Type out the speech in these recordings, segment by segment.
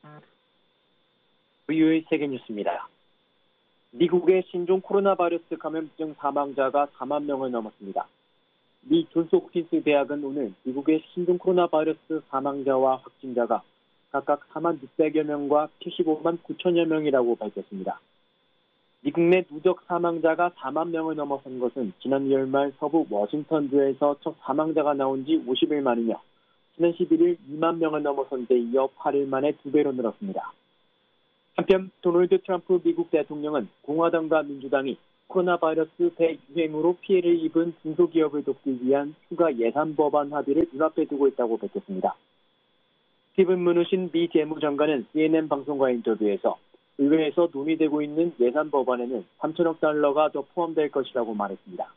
VOA 세계뉴스입니다. 미국의 신종 코로나 바이러스 감염증 사망자가 4만 명을 넘었습니다. 미 존스홉킨스 대학은 오늘 미국의 신종 코로나 바이러스 사망자와 확진자가 각각 4만 600여 명과 75만 9천여 명이라고 밝혔습니다. 미국 내 누적 사망자가 4만 명을 넘어선 것은 지난 2월 말 서부 워싱턴주에서 첫 사망자가 나온 지 50일 만이며 지난 11일 2만 명을 넘어선 데 이어 8일 만에 2배로 늘었습니다. 한편 도널드 트럼프 미국 대통령은 공화당과 민주당이 코로나 바이러스 대유행으로 피해를 입은 중소기업을 돕기 위한 추가 예산 법안 합의를 눈앞에 두고 있다고 밝혔습니다. 스티븐 무누신 미 재무장관은 CNN 방송과의 인터뷰에서 의회에서 논의되고 있는 예산 법안에는 3천억 달러가 더 포함될 것이라고 말했습니다.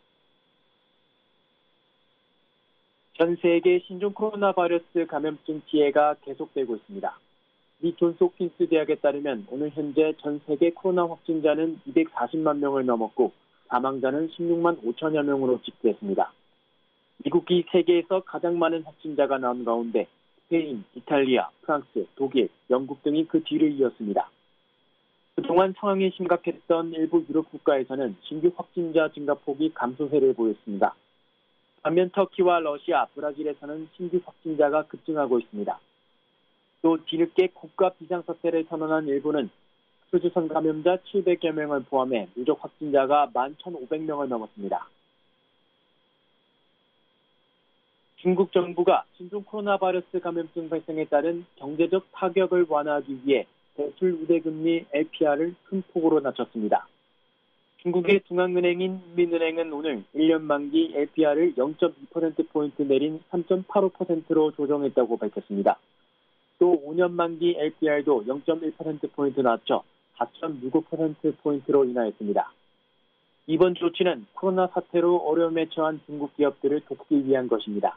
전 세계 신종 코로나 바이러스 감염증 피해가 계속되고 있습니다. 미 존스홉킨스 대학에 따르면 오늘 현재 전 세계 코로나 확진자는 240만 명을 넘었고 사망자는 16만 5천여 명으로 집계했습니다. 미국이 세계에서 가장 많은 확진자가 나온 가운데 스페인, 이탈리아, 프랑스, 독일, 영국 등이 그 뒤를 이었습니다. 그동안 상황이 심각했던 일부 유럽 국가에서는 신규 확진자 증가폭이 감소세를 보였습니다. 반면 터키와 러시아, 브라질에서는 신규 확진자가 급증하고 있습니다. 또 뒤늦게 국가 비상사태를 선언한 일본은 수주성 감염자 700여 명을 포함해 누적 확진자가 11,500명을 넘었습니다. 중국 정부가 신종 코로나 바이러스 감염증 발생에 따른 경제적 타격을 완화하기 위해 대출 우대금리 LPR을 큰 폭으로 낮췄습니다. 중국의 중앙은행인 민은행은 오늘 1년 만기 LPR을 0.2%포인트 내린 3.85%로 조정했다고 밝혔습니다. 또 5년 만기 LPR도 0.1%포인트 낮춰 4.65%포인트로 인하했습니다. 이번 조치는 코로나 사태로 어려움에 처한 중국 기업들을 돕기 위한 것입니다.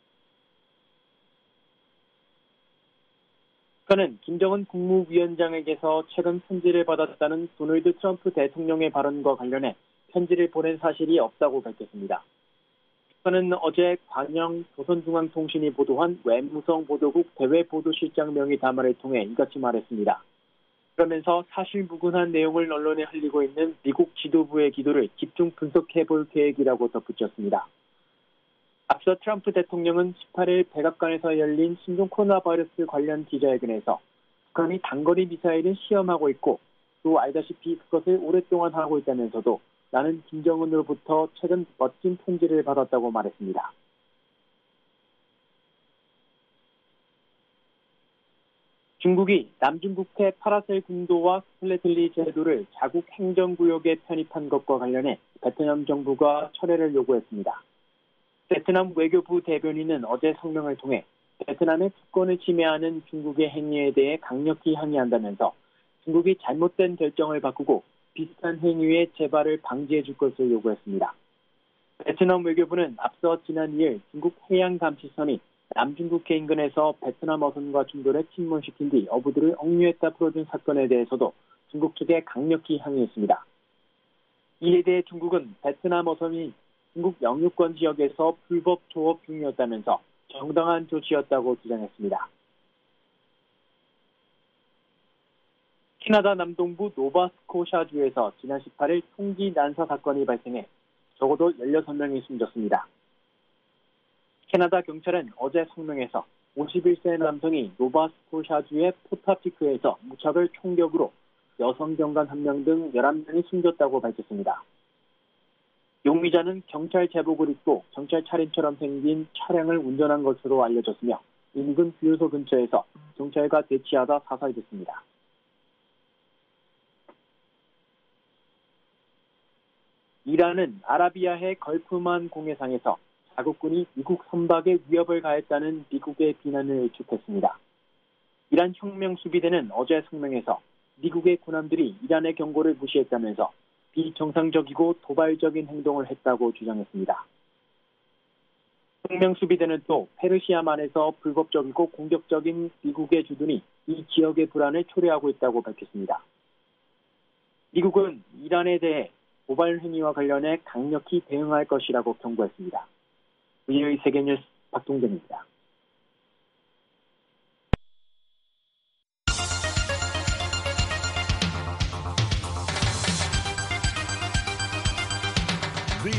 북한은 김정은 국무위원장에게서 최근 편지를 받았다는 도널드 트럼프 대통령의 발언과 관련해 편지를 보낸 사실이 없다고 밝혔습니다. 북한은 어제 관영 조선중앙통신이 보도한 외무성 보도국 대외보도실장 명의 담화를 통해 이같이 말했습니다. 그러면서 사실무근한 내용을 언론에 흘리고 있는 미국 지도부의 기도를 집중 분석해볼 계획이라고 덧붙였습니다. 앞서 트럼프 대통령은 18일 백악관에서 열린 신종 코로나 바이러스 관련 기자회견에서 북한이 단거리 미사일을 시험하고 있고 또 알다시피 그것을 오랫동안 하고 있다면서도 나는 김정은으로부터 최근 멋진 편지를 받았다고 말했습니다. 중국이 남중국해 파라셀 군도와 스플래틀리 제도를 자국 행정구역에 편입한 것과 관련해 베트남 정부가 철회를 요구했습니다. 베트남 외교부 대변인은 어제 성명을 통해 베트남의 주권을 침해하는 중국의 행위에 대해 강력히 항의한다면서 중국이 잘못된 결정을 바꾸고 비슷한 행위의 재발을 방지해 줄 것을 요구했습니다. 베트남 외교부는 앞서 지난 2일 중국 해양감시선이 남중국해 인근에서 베트남 어선과 중도를 침몰시킨 뒤 어부들을 억류했다 풀어준 사건에 대해서도 중국 측에 강력히 항의했습니다. 이에 대해 중국은 베트남 어선이 중국 영유권 지역에서 불법 조업 중이었다면서 정당한 조치였다고 주장했습니다. 캐나다 남동부 노바스코샤주에서 지난 18일 총기 난사 사건이 발생해 적어도 16명이 숨졌습니다. 캐나다 경찰은 어제 성명에서 51세 남성이 노바스코샤주의 포타피크에서 무차별 총격으로 여성 경관 1명 등 11명이 숨졌다고 밝혔습니다. 용의자는 경찰 제복을 입고 경찰 차림처럼 생긴 차량을 운전한 것으로 알려졌으며 인근 주유소 근처에서 경찰과 대치하다 사살됐습니다. 이란은 아라비아해 걸프만 공해상에서 자국군이 미국 선박에 위협을 가했다는 미국의 비난을 일축했습니다. 이란 혁명수비대는 어제 성명에서 미국의 군함들이 이란의 경고를 무시했다면서 비정상적이고 도발적인 행동을 했다고 주장했습니다. 혁명수비대는 또 페르시아만에서 불법적이고 공격적인 미국의 주둔이 이 지역의 불안을 초래하고 있다고 밝혔습니다. 미국은 이란에 대해 도발 행위와 관련해 강력히 대응할 것이라고 경고했습니다. VOA 세계뉴스 박동재입니다.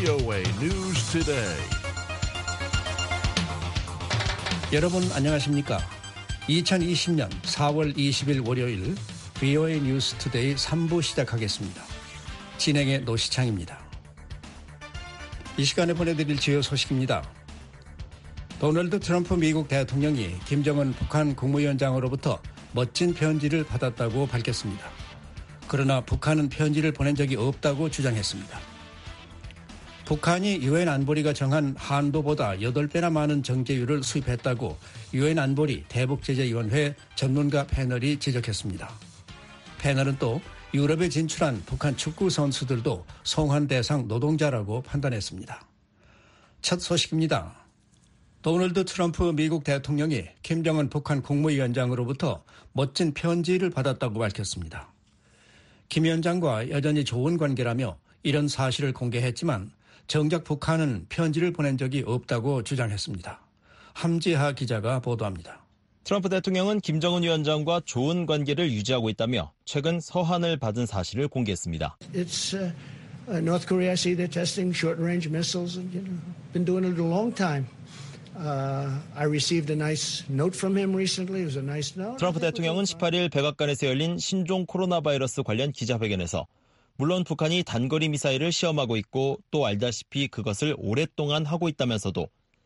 VOA News Today. 여러분 안녕하십니까? 2020년 4월 20일 월요일 VOA News Today 3부 시작하겠습니다. 진행의 노시창입니다. 이 시간에 보내드릴 주요 소식입니다. 도널드 트럼프 미국 대통령이 김정은 북한 국무위원장으로부터 멋진 편지를 받았다고 밝혔습니다. 그러나 북한은 편지를 보낸 적이 없다고 주장했습니다. 북한이 유엔 안보리가 정한 한도보다 8배나 많은 정제유를 수입했다고 유엔 안보리 대북제재위원회 전문가 패널이 지적했습니다. 패널은 또 유럽에 진출한 북한 축구 선수들도 송환 대상 노동자라고 판단했습니다. 첫 소식입니다. 도널드 트럼프 미국 대통령이 김정은 북한 국무위원장으로부터 멋진 편지를 받았다고 밝혔습니다. 김 위원장과 여전히 좋은 관계라며 이런 사실을 공개했지만 정작 북한은 편지를 보낸 적이 없다고 주장했습니다. 함지하 기자가 보도합니다. 트럼프 대통령은 김정은 위원장과 좋은 관계를 유지하고 있다며 최근 서한을 받은 사실을 공개했습니다. North Korea, I see they're testing short-range missiles and been doing it a long time. I received a nice note from him recently. It was a nice note. 트럼프 대통령은 18일 백악관에서 열린 신종 코로나 바이러스 관련 기자회견에서 물론 북한이 단거리 미사일을 시험하고 있고 또 알다시피 그것을 오랫동안 하고 있다면서도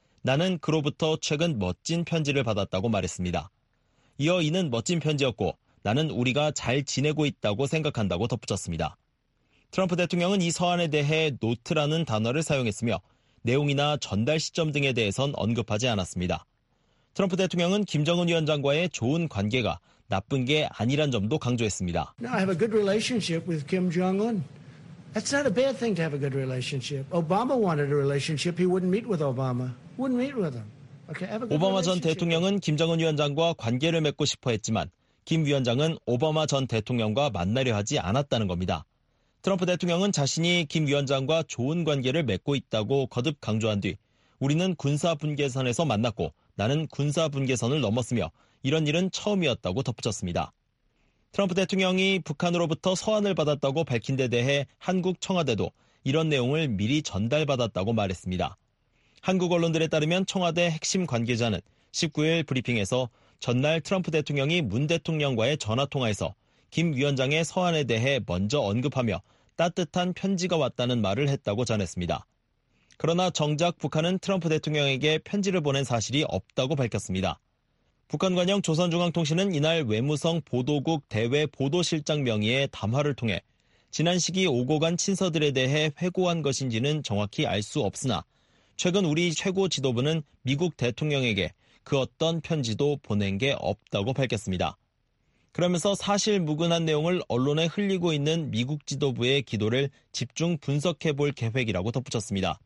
나는 그로부터 최근 멋진 편지를 받았다고 말했습니다. 이어 이는 멋진 편지였고 나는 우리가 잘 지내고 있다고 생각한다고 덧붙였습니다. 트럼프 대통령은 이 서한에 대해 노트라는 단어를 사용했으며 내용이나 전달 시점 등에 대해선 언급하지 않았습니다. 트럼프 대통령은 김정은 위원장과의 좋은 관계가 나쁜 게 아니란 점도 강조했습니다. No, I have a good relationship with Kim Jong-un. That's not a bad thing to have a good relationship. Obama wanted a relationship. He wouldn't meet with Obama. Wouldn't meet with him. Okay, have a good 오바마 전 relationship. 대통령은 김정은 위원장과 관계를 맺고 싶어 했지만 김 위원장은 오바마 전 대통령과 만나려 하지 않았다는 겁니다. 트럼프 대통령은 자신이 김 위원장과 좋은 관계를 맺고 있다고 거듭 강조한 뒤 우리는 군사 분계선에서 만났고 나는 군사 분계선을 넘었으며 이런 일은 처음이었다고 덧붙였습니다. 트럼프 대통령이 북한으로부터 서한을 받았다고 밝힌 데 대해 한국 청와대도 이런 내용을 미리 전달받았다고 말했습니다. 한국 언론들에 따르면 청와대 핵심 관계자는 19일 브리핑에서 전날 트럼프 대통령이 문 대통령과의 전화통화에서 김 위원장의 서한에 대해 먼저 언급하며 따뜻한 편지가 왔다는 말을 했다고 전했습니다. 그러나 정작 북한은 트럼프 대통령에게 편지를 보낸 사실이 없다고 밝혔습니다. 북한 관영 조선중앙통신은 이날 외무성 보도국 대외 보도실장 명의의 담화를 통해 지난 시기 오고 간 친서들에 대해 회고한 것인지는 정확히 알 수 없으나 최근 우리 최고 지도부는 미국 대통령에게 그 어떤 편지도 보낸 게 없다고 밝혔습니다. 그러면서 사실무근한 내용을 언론에 흘리고 있는 미국 지도부의 기도를 집중 분석해볼 계획이라고 덧붙였습니다.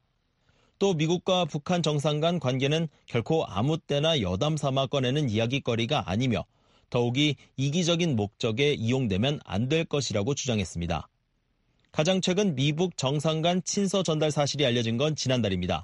또 미국과 북한 정상 간 관계는 결코 아무 때나 여담 삼아 꺼내는 이야기거리가 아니며 더욱이 이기적인 목적에 이용되면 안 될 것이라고 주장했습니다. 가장 최근 미북 정상 간 친서 전달 사실이 알려진 건 지난달입니다.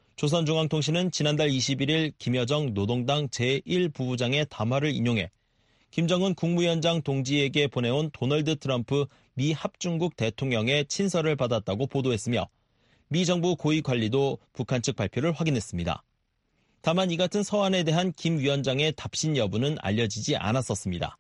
조선중앙통신은 지난달 21일 김여정 노동당 제1부부장의 담화를 인용해 김정은 국무위원장 동지에게 보내온 도널드 트럼프 미 합중국 대통령의 친서를 받았다고 보도했으며 미 정부 고위 관리도 북한 측 발표를 확인했습니다. 다만 이 같은 서한에 대한 김 위원장의 답신 여부는 알려지지 않았었습니다.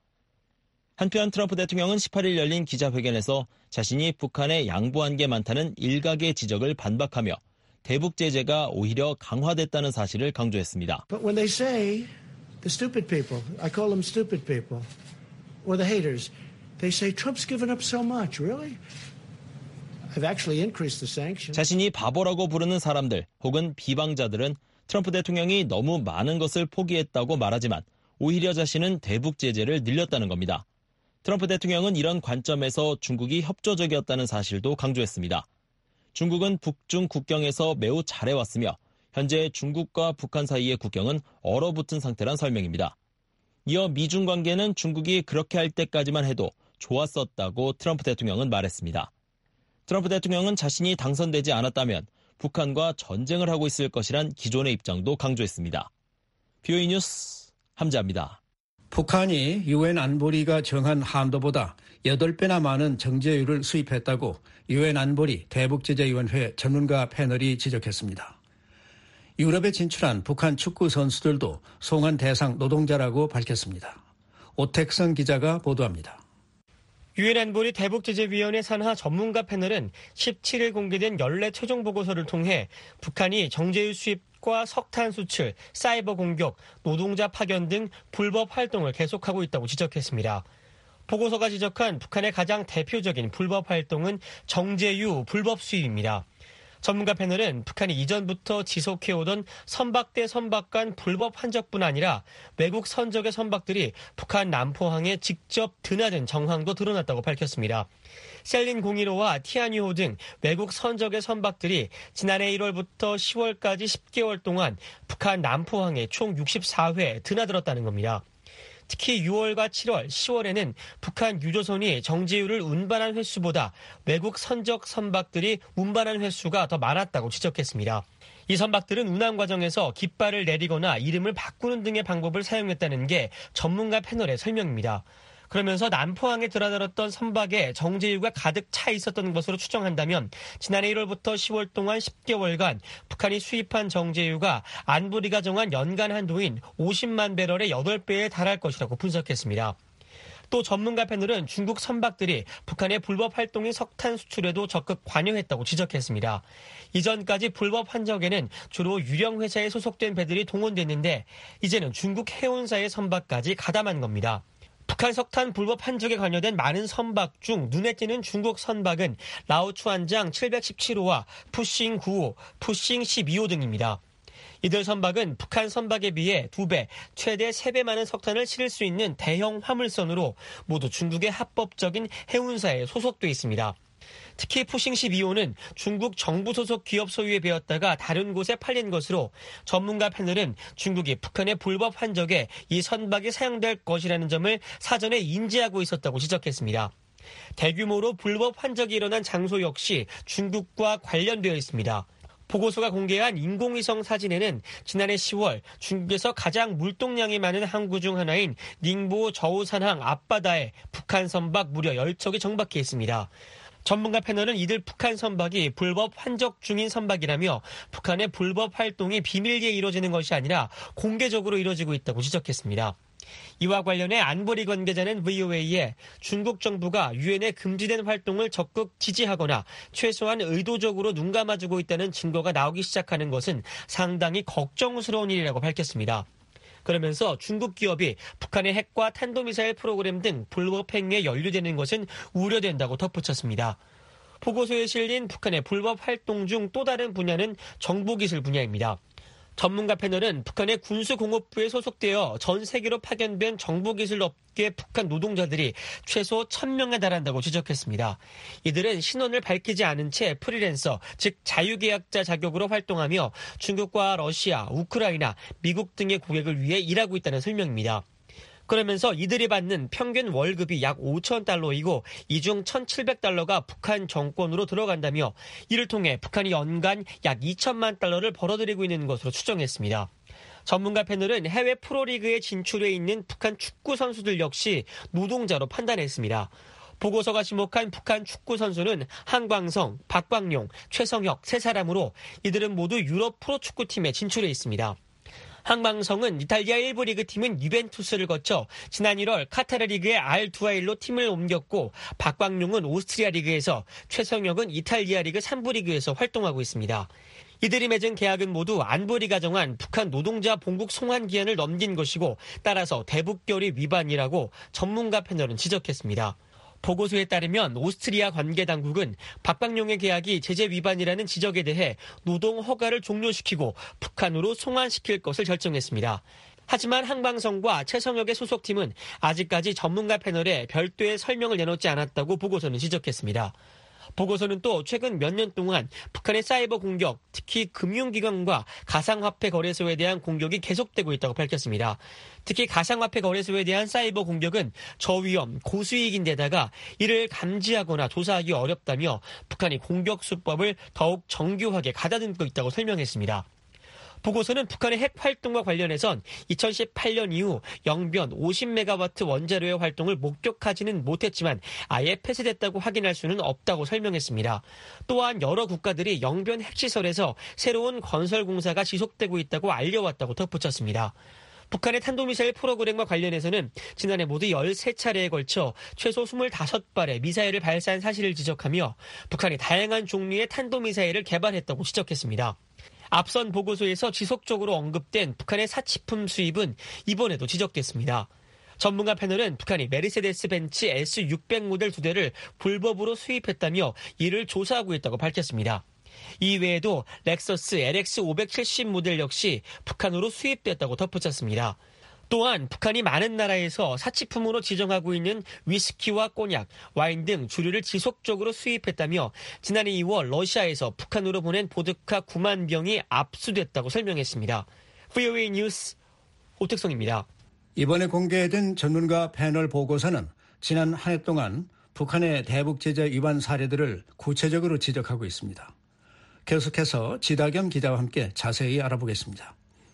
한편 트럼프 대통령은 18일 열린 기자회견에서 자신이 북한에 양보한 게 많다는 일각의 지적을 반박하며 대북 제재가 오히려 강화됐다는 사실을 강조했습니다. But when they say the stupid people, I call them stupid people, or the haters, they say Trump's given up so much. Really? I've actually increased the sanctions. 자신이 바보라고 부르는 사람들 혹은 비방자들은 트럼프 대통령이 너무 많은 것을 포기했다고 말하지만 오히려 자신은 대북 제재를 늘렸다는 겁니다. 트럼프 대통령은 이런 관점에서 중국이 협조적이었다는 사실도 강조했습니다. 중국은 북중 국경에서 매우 잘해왔으며 현재 중국과 북한 사이의 국경은 얼어붙은 상태란 설명입니다. 이어 미중 관계는 중국이 그렇게 할 때까지만 해도 좋았었다고 트럼프 대통령은 말했습니다. 트럼프 대통령은 자신이 당선되지 않았다면 북한과 전쟁을 하고 있을 것이란 기존의 입장도 강조했습니다. VOA 뉴스 함지아입니다. 북한이 유엔 안보리가 정한 한도보다 8배나 많은 정제유를 수입했다고 유엔 안보리 대북제재위원회 전문가 패널이 지적했습니다. 유럽에 진출한 북한 축구 선수들도 송환 대상 노동자라고 밝혔습니다. 오택선 기자가 보도합니다. 유엔 안보리 대북제재위원회 산하 전문가 패널은 17일 공개된 연례 최종 보고서를 통해 북한이 정제유 수입과 석탄 수출, 사이버 공격, 노동자 파견 등 불법 활동을 계속하고 있다고 지적했습니다. 보고서가 지적한 북한의 가장 대표적인 불법 활동은 정제유 불법 수입입니다. 전문가 패널은 북한이 이전부터 지속해오던 선박 대 선박 간 불법 환적뿐 아니라 외국 선적의 선박들이 북한 남포항에 직접 드나든 정황도 드러났다고 밝혔습니다. 셀린 015와 티아니호 등 외국 선적의 선박들이 지난해 1월부터 10월까지 10개월 동안 북한 남포항에 총 64회 드나들었다는 겁니다. 특히 6월과 7월, 10월에는 북한 유조선이 정제유를 운반한 횟수보다 외국 선적 선박들이 운반한 횟수가 더 많았다고 지적했습니다. 이 선박들은 운항 과정에서 깃발을 내리거나 이름을 바꾸는 등의 방법을 사용했다는 게 전문가 패널의 설명입니다. 그러면서 남포항에 드나들었던 선박에 정제유가 가득 차 있었던 것으로 추정한다면 지난해 1월부터 10월 동안 10개월간 북한이 수입한 정제유가 안보리가 정한 연간 한도인 50만 배럴의 8배에 달할 것이라고 분석했습니다. 또 전문가 패널은 중국 선박들이 북한의 불법 활동인 석탄 수출에도 적극 관여했다고 지적했습니다. 이전까지 불법 환적에는 주로 유령 회사에 소속된 배들이 동원됐는데 이제는 중국 해운사의 선박까지 가담한 겁니다. 북한 석탄 불법 환적에 관여된 많은 선박 중 눈에 띄는 중국 선박은 라오추안장 717호와 푸싱 9호, 푸싱 12호 등입니다. 이들 선박은 북한 선박에 비해 2배, 최대 3배 많은 석탄을 실을 수 있는 대형 화물선으로 모두 중국의 합법적인 해운사에 소속돼 있습니다. 특히 푸싱 12호는 중국 정부 소속 기업 소유에 배었다가 다른 곳에 팔린 것으로 전문가 패널은 중국이 북한의 불법 환적에 이 선박이 사용될 것이라는 점을 사전에 인지하고 있었다고 지적했습니다. 대규모로 불법 환적이 일어난 장소 역시 중국과 관련되어 있습니다. 보고서가 공개한 인공위성 사진에는 지난해 10월 중국에서 가장 물동량이 많은 항구 중 하나인 닝보 저우산항 앞바다에 북한 선박 무려 10척이 정박해 있습니다. 전문가 패널은 이들 북한 선박이 불법 환적 중인 선박이라며 북한의 불법 활동이 비밀리에 이루어지는 것이 아니라 공개적으로 이루어지고 있다고 지적했습니다. 이와 관련해 안보리 관계자는 VOA에 중국 정부가 유엔에 금지된 활동을 적극 지지하거나 최소한 의도적으로 눈감아주고 있다는 증거가 나오기 시작하는 것은 상당히 걱정스러운 일이라고 밝혔습니다. 그러면서 중국 기업이 북한의 핵과 탄도미사일 프로그램 등 불법 행위에 연루되는 것은 우려된다고 덧붙였습니다. 보고서에 실린 북한의 불법 활동 중 또 다른 분야는 정보기술 분야입니다. 전문가 패널은 북한의 군수공업부에 소속되어 전 세계로 파견된 정보기술 업계 북한 노동자들이 최소 1,000명에 달한다고 지적했습니다. 이들은 신원을 밝히지 않은 채 프리랜서, 즉 자유계약자 자격으로 활동하며 중국과 러시아, 우크라이나, 미국 등의 고객을 위해 일하고 있다는 설명입니다. 그러면서 이들이 받는 평균 월급이 약 5,000달러이고 이 중 1,700달러가 북한 정권으로 들어간다며 이를 통해 북한이 연간 약 2천만 달러를 벌어들이고 있는 것으로 추정했습니다. 전문가 패널은 해외 프로리그에 진출해 있는 북한 축구 선수들 역시 노동자로 판단했습니다. 보고서가 지목한 북한 축구 선수는 한광성, 박광용, 최성혁 3사람으로 이들은 모두 유럽 프로축구팀에 진출해 있습니다. 한광성은 이탈리아 1부 리그 팀인 유벤투스를 거쳐 지난 1월 카타르 리그의 R2A로 팀을 옮겼고 박광용은 오스트리아 리그에서, 최성혁은 이탈리아 리그 3부 리그에서 활동하고 있습니다. 이들이 맺은 계약은 모두 안보리가 정한 북한 노동자 본국 송환 기한을 넘긴 것이고 따라서 대북결의 위반이라고 전문가 패널은 지적했습니다. 보고서에 따르면 오스트리아 관계당국은 박광용의 계약이 제재 위반이라는 지적에 대해 노동 허가를 종료시키고 북한으로 송환시킬 것을 결정했습니다. 하지만 한광성과 최성혁의 소속팀은 아직까지 전문가 패널에 별도의 설명을 내놓지 않았다고 보고서는 지적했습니다. 보고서는 또 최근 몇 년 동안 북한의 사이버 공격, 특히 금융기관과 가상화폐 거래소에 대한 공격이 계속되고 있다고 밝혔습니다. 특히 가상화폐 거래소에 대한 사이버 공격은 저위험, 고수익인데다가 이를 감지하거나 조사하기 어렵다며 북한이 공격 수법을 더욱 정교하게 가다듬고 있다고 설명했습니다. 보고서는 북한의 핵 활동과 관련해선 2018년 이후 영변 50메가와트 원자로의 활동을 목격하지는 못했지만 아예 폐쇄됐다고 확인할 수는 없다고 설명했습니다. 또한 여러 국가들이 영변 핵시설에서 새로운 건설 공사가 지속되고 있다고 알려왔다고 덧붙였습니다. 북한의 탄도미사일 프로그램과 관련해서는 지난해 모두 13차례에 걸쳐 최소 25발의 미사일을 발사한 사실을 지적하며 북한이 다양한 종류의 탄도미사일을 개발했다고 지적했습니다. 앞선 보고서에서 지속적으로 언급된 북한의 사치품 수입은 이번에도 지적됐습니다. 전문가 패널은 북한이 메르세데스 벤츠 S600 모델 2대를 불법으로 수입했다며 이를 조사하고 있다고 밝혔습니다. 이외에도 렉서스 LX 570 모델 역시 북한으로 수입됐다고 덧붙였습니다. 또한 북한이 많은 나라에서 사치품으로 지정하고 있는 위스키와 꼬냑, 와인 등 주류를 지속적으로 수입했다며 지난해 2월 러시아에서 북한으로 보낸 보드카 9만 병이 압수됐다고 설명했습니다. VOA 뉴스 오택성입니다. 이번에 공개된 전문가 패널 보고서는 지난 한 해 동안 북한의 대북 제재 위반 사례들을 구체적으로 지적하고 있습니다. 계속해서 지다겸 기자와 함께 자세히 알아보겠습니다.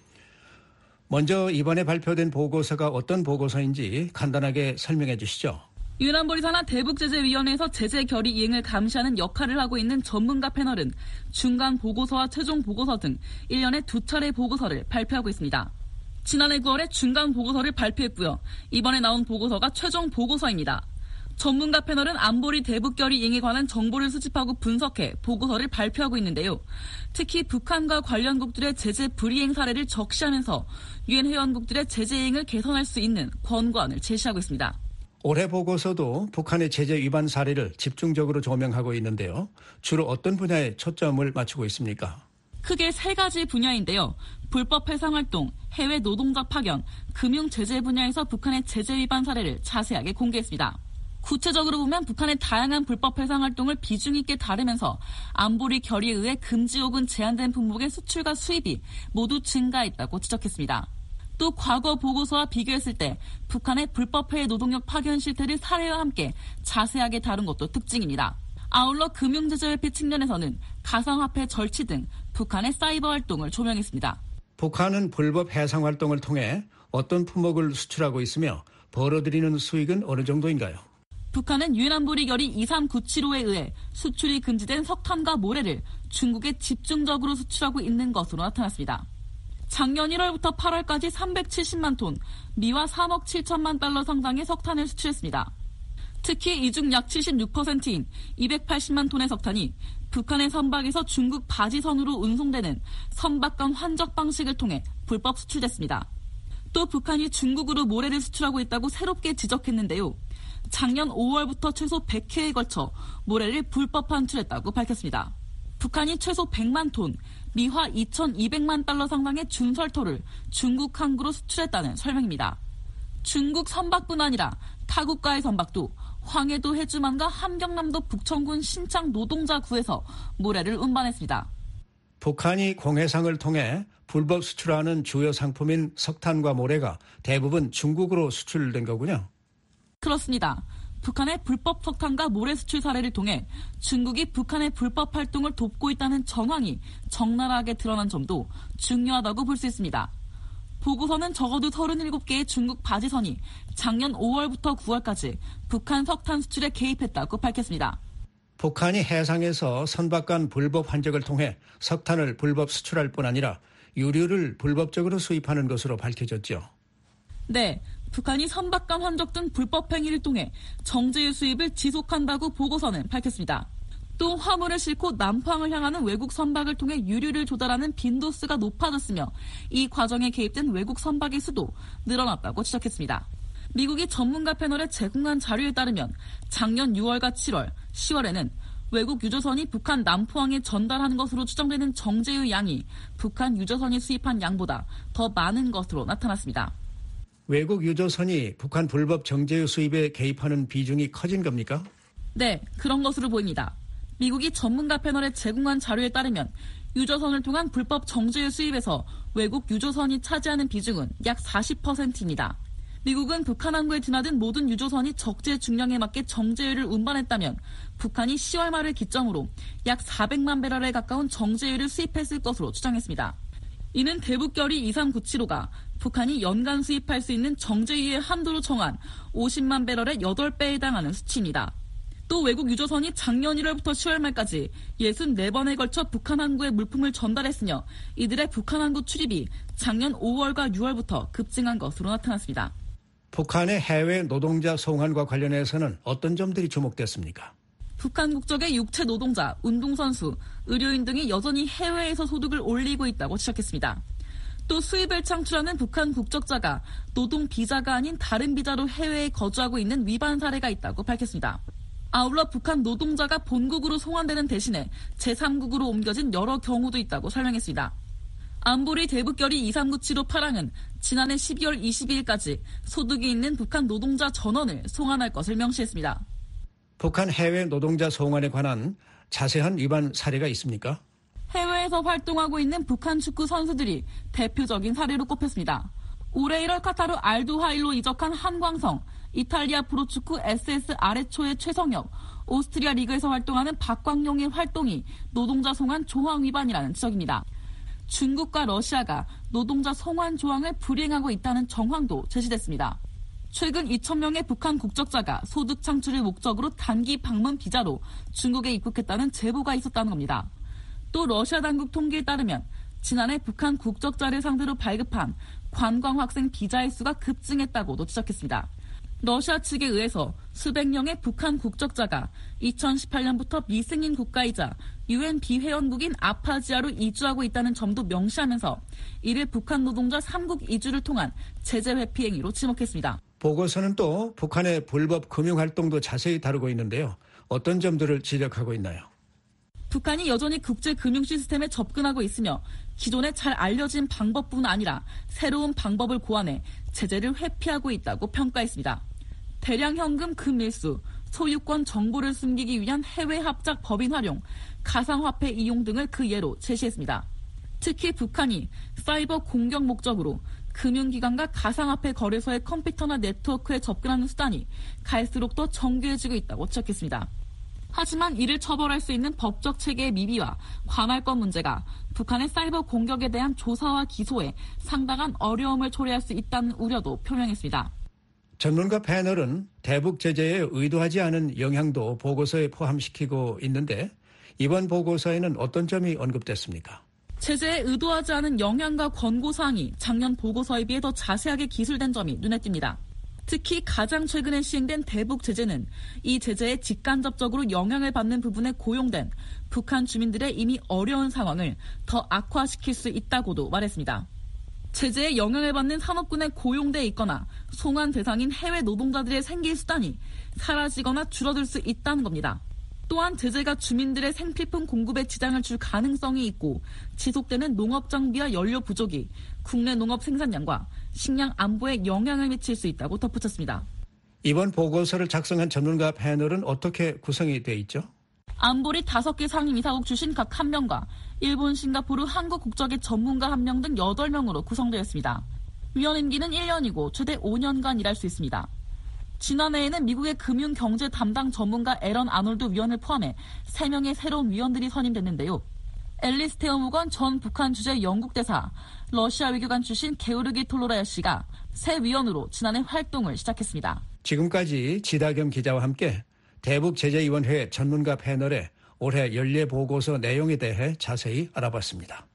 먼저 이번에 발표된 보고서가 어떤 보고서인지 간단하게 설명해 주시죠. 유엔 안보리 산하 대북제재위원회에서 제재 결의 이행을 감시하는 역할을 하고 있는 전문가 패널은 중간 보고서와 최종 보고서 등 1년에 2차례 보고서를 발표하고 있습니다. 지난해 9월에 중간 보고서를 발표했고요. 이번에 나온 보고서가 최종 보고서입니다. 전문가 패널은 안보리 대북결의 이행에 관한 정보를 수집하고 분석해 보고서를 발표하고 있는데요. 특히 북한과 관련국들의 제재 불이행 사례를 적시하면서 유엔 회원국들의 제재 이행을 개선할 수 있는 권고안을 제시하고 있습니다. 올해 보고서도 북한의 제재 위반 사례를 집중적으로 조명하고 있는데요. 주로 어떤 분야에 초점을 맞추고 있습니까? 크게 3가지 분야인데요. 불법 해상활동, 해외 노동자 파견, 금융 제재 분야에서 북한의 제재 위반 사례를 자세하게 공개했습니다. 구체적으로 보면 북한의 다양한 불법 해상 활동을 비중 있게 다루면서 안보리 결의에 의해 금지 혹은 제한된 품목의 수출과 수입이 모두 증가했다고 지적했습니다. 또 과거 보고서와 비교했을 때 북한의 불법 해외 노동력 파견 실태를 사례와 함께 자세하게 다룬 것도 특징입니다. 아울러 금융제재회피 측면에서는 가상화폐 절취 등 북한의 사이버 활동을 조명했습니다. 북한은 불법 해상 활동을 통해 어떤 품목을 수출하고 있으며 벌어들이는 수익은 어느 정도인가요? 북한은 유엔 안보리 결의 23975에 의해 수출이 금지된 석탄과 모래를 중국에 집중적으로 수출하고 있는 것으로 나타났습니다. 작년 1월부터 8월까지 370만 톤, 미화 3억 7천만 달러 상당의 석탄을 수출했습니다. 특히 이 중 약 76%인 280만 톤의 석탄이 북한의 선박에서 중국 바지선으로 운송되는 선박간 환적 방식을 통해 불법 수출됐습니다. 또 북한이 중국으로 모래를 수출하고 있다고 새롭게 지적했는데요. 작년 5월부터 최소 100회에 걸쳐 모래를 불법 환출했다고 밝혔습니다. 북한이 최소 100만 톤, 미화 2,200만 달러 상당의 준설토를 중국 항구로 수출했다는 설명입니다. 중국 선박뿐 아니라 타국가의 선박도 황해도 해주만과 함경남도 북천군 신창 노동자구에서 모래를 운반했습니다. 북한이 공해상을 통해 불법 수출하는 주요 상품인 석탄과 모래가 대부분 중국으로 수출된 거군요. 그렇습니다. 북한의 불법 석탄과 모래 수출 사례를 통해 중국이 북한의 불법 활동을 돕고 있다는 정황이 적나라하게 드러난 점도 중요하다고 볼 수 있습니다. 보고서는 적어도 37개의 중국 바지선이 작년 5월부터 9월까지 북한 석탄 수출에 개입했다고 밝혔습니다. 북한이 해상에서 선박 간 불법 환적을 통해 석탄을 불법 수출할 뿐 아니라 유류를 불법적으로 수입하는 것으로 밝혀졌죠. 네, 북한이 선박 간 환적 등 불법 행위를 통해 정제유 수입을 지속한다고 보고서는 밝혔습니다. 또 화물을 싣고 남포항을 향하는 외국 선박을 통해 유류를 조달하는 빈도수가 높아졌으며 이 과정에 개입된 외국 선박의 수도 늘어났다고 지적했습니다. 미국이 전문가 패널에 제공한 자료에 따르면 작년 6월과 7월, 10월에는 외국 유조선이 북한 남포항에 전달하는 것으로 추정되는 정제유 양이 북한 유조선이 수입한 양보다 더 많은 것으로 나타났습니다. 외국 유조선이 북한 불법 정제유 수입에 개입하는 비중이 커진 겁니까? 네, 그런 것으로 보입니다. 미국이 전문가 패널에 제공한 자료에 따르면 유조선을 통한 불법 정제유 수입에서 외국 유조선이 차지하는 비중은 약 40%입니다. 미국은 북한 항구에 드나든 모든 유조선이 적재 중량에 맞게 정제유를 운반했다면 북한이 10월 말을 기점으로 약 400만 배럴에 가까운 정제유를 수입했을 것으로 추정했습니다. 이는 대북결의 2397호가 북한이 연간 수입할 수 있는 정제유의 한도로 정한 50만 배럴의 8배에 해당하는 수치입니다. 또 외국 유조선이 작년 1월부터 10월 말까지 64번에 걸쳐 북한 항구에 물품을 전달했으며 이들의 북한 항구 출입이 작년 5월과 6월부터 급증한 것으로 나타났습니다. 북한의 해외 노동자 송환과 관련해서는 어떤 점들이 주목됐습니까? 북한 국적의 육체 노동자, 운동선수, 의료인 등이 여전히 해외에서 소득을 올리고 있다고 지적했습니다. 또 수입을 창출하는 북한 국적자가 노동 비자가 아닌 다른 비자로 해외에 거주하고 있는 위반 사례가 있다고 밝혔습니다. 아울러 북한 노동자가 본국으로 송환되는 대신에 제3국으로 옮겨진 여러 경우도 있다고 설명했습니다. 안보리 대북결의 2397호 파랑은 지난해 12월 22일까지 소득이 있는 북한 노동자 전원을 송환할 것을 명시했습니다. 북한 해외 노동자 송환에 관한 자세한 위반 사례가 있습니까? 해외에서 활동하고 있는 북한 축구 선수들이 대표적인 사례로 꼽혔습니다. 올해 1월 카타르 알두하일로 이적한 한광성, 이탈리아 프로축구 SS 아레초의 최성혁, 오스트리아 리그에서 활동하는 박광용의 활동이 노동자 송환 조항 위반이라는 지적입니다. 중국과 러시아가 노동자 송환 조항을 불이행하고 있다는 정황도 제시됐습니다. 최근 2,000명의 북한 국적자가 소득 창출을 목적으로 단기 방문 비자로 중국에 입국했다는 제보가 있었다는 겁니다. 또 러시아 당국 통계에 따르면 지난해 북한 국적자를 상대로 발급한 관광학생 비자의 수가 급증했다고도 지적했습니다. 러시아 측에 의해서 수백 명의 북한 국적자가 2018년부터 미승인 국가이자 UN 비회원국인 아파지아로 이주하고 있다는 점도 명시하면서 이를 북한 노동자 3국 이주를 통한 제재 회피 행위로 지목했습니다. 보고서는 또 북한의 불법 금융활동도 자세히 다루고 있는데요. 어떤 점들을 지적하고 있나요? 북한이 여전히 국제 금융 시스템에 접근하고 있으며 기존에 잘 알려진 방법뿐 아니라 새로운 방법을 고안해 제재를 회피하고 있다고 평가했습니다. 대량 현금 금일수, 소유권 정보를 숨기기 위한 해외 합작 법인 활용, 가상화폐 이용 등을 그 예로 제시했습니다. 특히 북한이 사이버 공격 목적으로 금융기관과 가상화폐 거래소의 컴퓨터나 네트워크에 접근하는 수단이 갈수록 더 정교해지고 있다고 지적했습니다. 하지만 이를 처벌할 수 있는 법적 체계의 미비와 관할권 문제가 북한의 사이버 공격에 대한 조사와 기소에 상당한 어려움을 초래할 수 있다는 우려도 표명했습니다. 전문가 패널은 대북 제재에 의도하지 않은 영향도 보고서에 포함시키고 있는데 이번 보고서에는 어떤 점이 언급됐습니까? 제재에 의도하지 않은 영향과 권고사항이 작년 보고서에 비해 더 자세하게 기술된 점이 눈에 띕니다. 특히 가장 최근에 시행된 대북 제재는 이 제재에 직간접적으로 영향을 받는 부분에 고용된 북한 주민들의 이미 어려운 상황을 더 악화시킬 수 있다고도 말했습니다. 제재에 영향을 받는 산업군에 고용돼 있거나 송환 대상인 해외 노동자들의 생계 수단이 사라지거나 줄어들 수 있다는 겁니다. 또한 제재가 주민들의 생필품 공급에 지장을 줄 가능성이 있고 지속되는 농업 장비와 연료 부족이 국내 농업 생산량과 식량 안보에 영향을 미칠 수 있다고 덧붙였습니다. 이번 보고서를 작성한 전문가 패널은 어떻게 구성이 돼 있죠? 안보리 5개 상임이사국 출신 각 1명과 일본, 싱가포르, 한국 국적의 전문가 1명 등 8명으로 구성되었습니다. 위원 임기는 1년이고 최대 5년간 일할 수 있습니다. 지난해에는 미국의 금융경제 담당 전문가 에런 아놀드 위원을 포함해 3명의 새로운 위원들이 선임됐는데요. 앨리스 테어무건 전 북한 주재 영국 대사, 러시아 외교관 출신 게오르기 톨로라야 씨가 새 위원으로 지난해 활동을 시작했습니다. 지금까지 지다겸 기자와 함께 대북제재위원회 전문가 패널의 올해 연례 보고서 내용에 대해 자세히 알아봤습니다.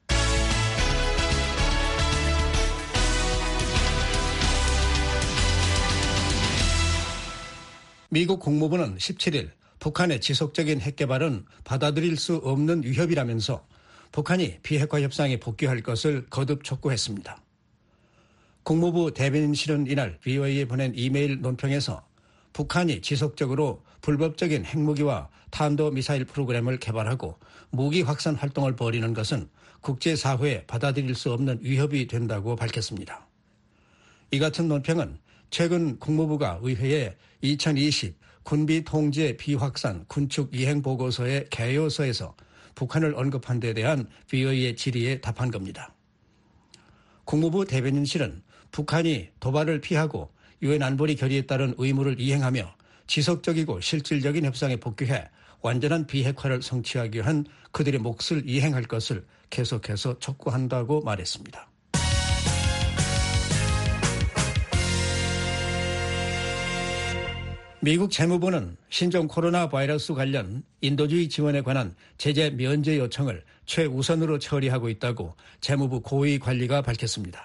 미국 국무부는 17일 북한의 지속적인 핵개발은 받아들일 수 없는 위협이라면서 북한이 비핵화 협상에 복귀할 것을 거듭 촉구했습니다. 국무부 대변인실은 이날 VOA에 보낸 이메일 논평에서 북한이 지속적으로 불법적인 핵무기와 탄도미사일 프로그램을 개발하고 무기 확산 활동을 벌이는 것은 국제사회에 받아들일 수 없는 위협이 된다고 밝혔습니다. 이 같은 논평은 최근 국무부가 의회에 2020 군비 통제 비확산 군축 이행 보고서의 개요서에서 북한을 언급한 데 대한 VOA의 질의에 답한 겁니다. 국무부 대변인실은 북한이 도발을 피하고 유엔 안보리 결의에 따른 의무를 이행하며 지속적이고 실질적인 협상에 복귀해 완전한 비핵화를 성취하기 위한 그들의 몫을 이행할 것을 계속해서 촉구한다고 말했습니다. 미국 재무부는 신종 코로나 바이러스 관련 인도주의 지원에 관한 제재 면제 요청을 최우선으로 처리하고 있다고 재무부 고위 관리가 밝혔습니다.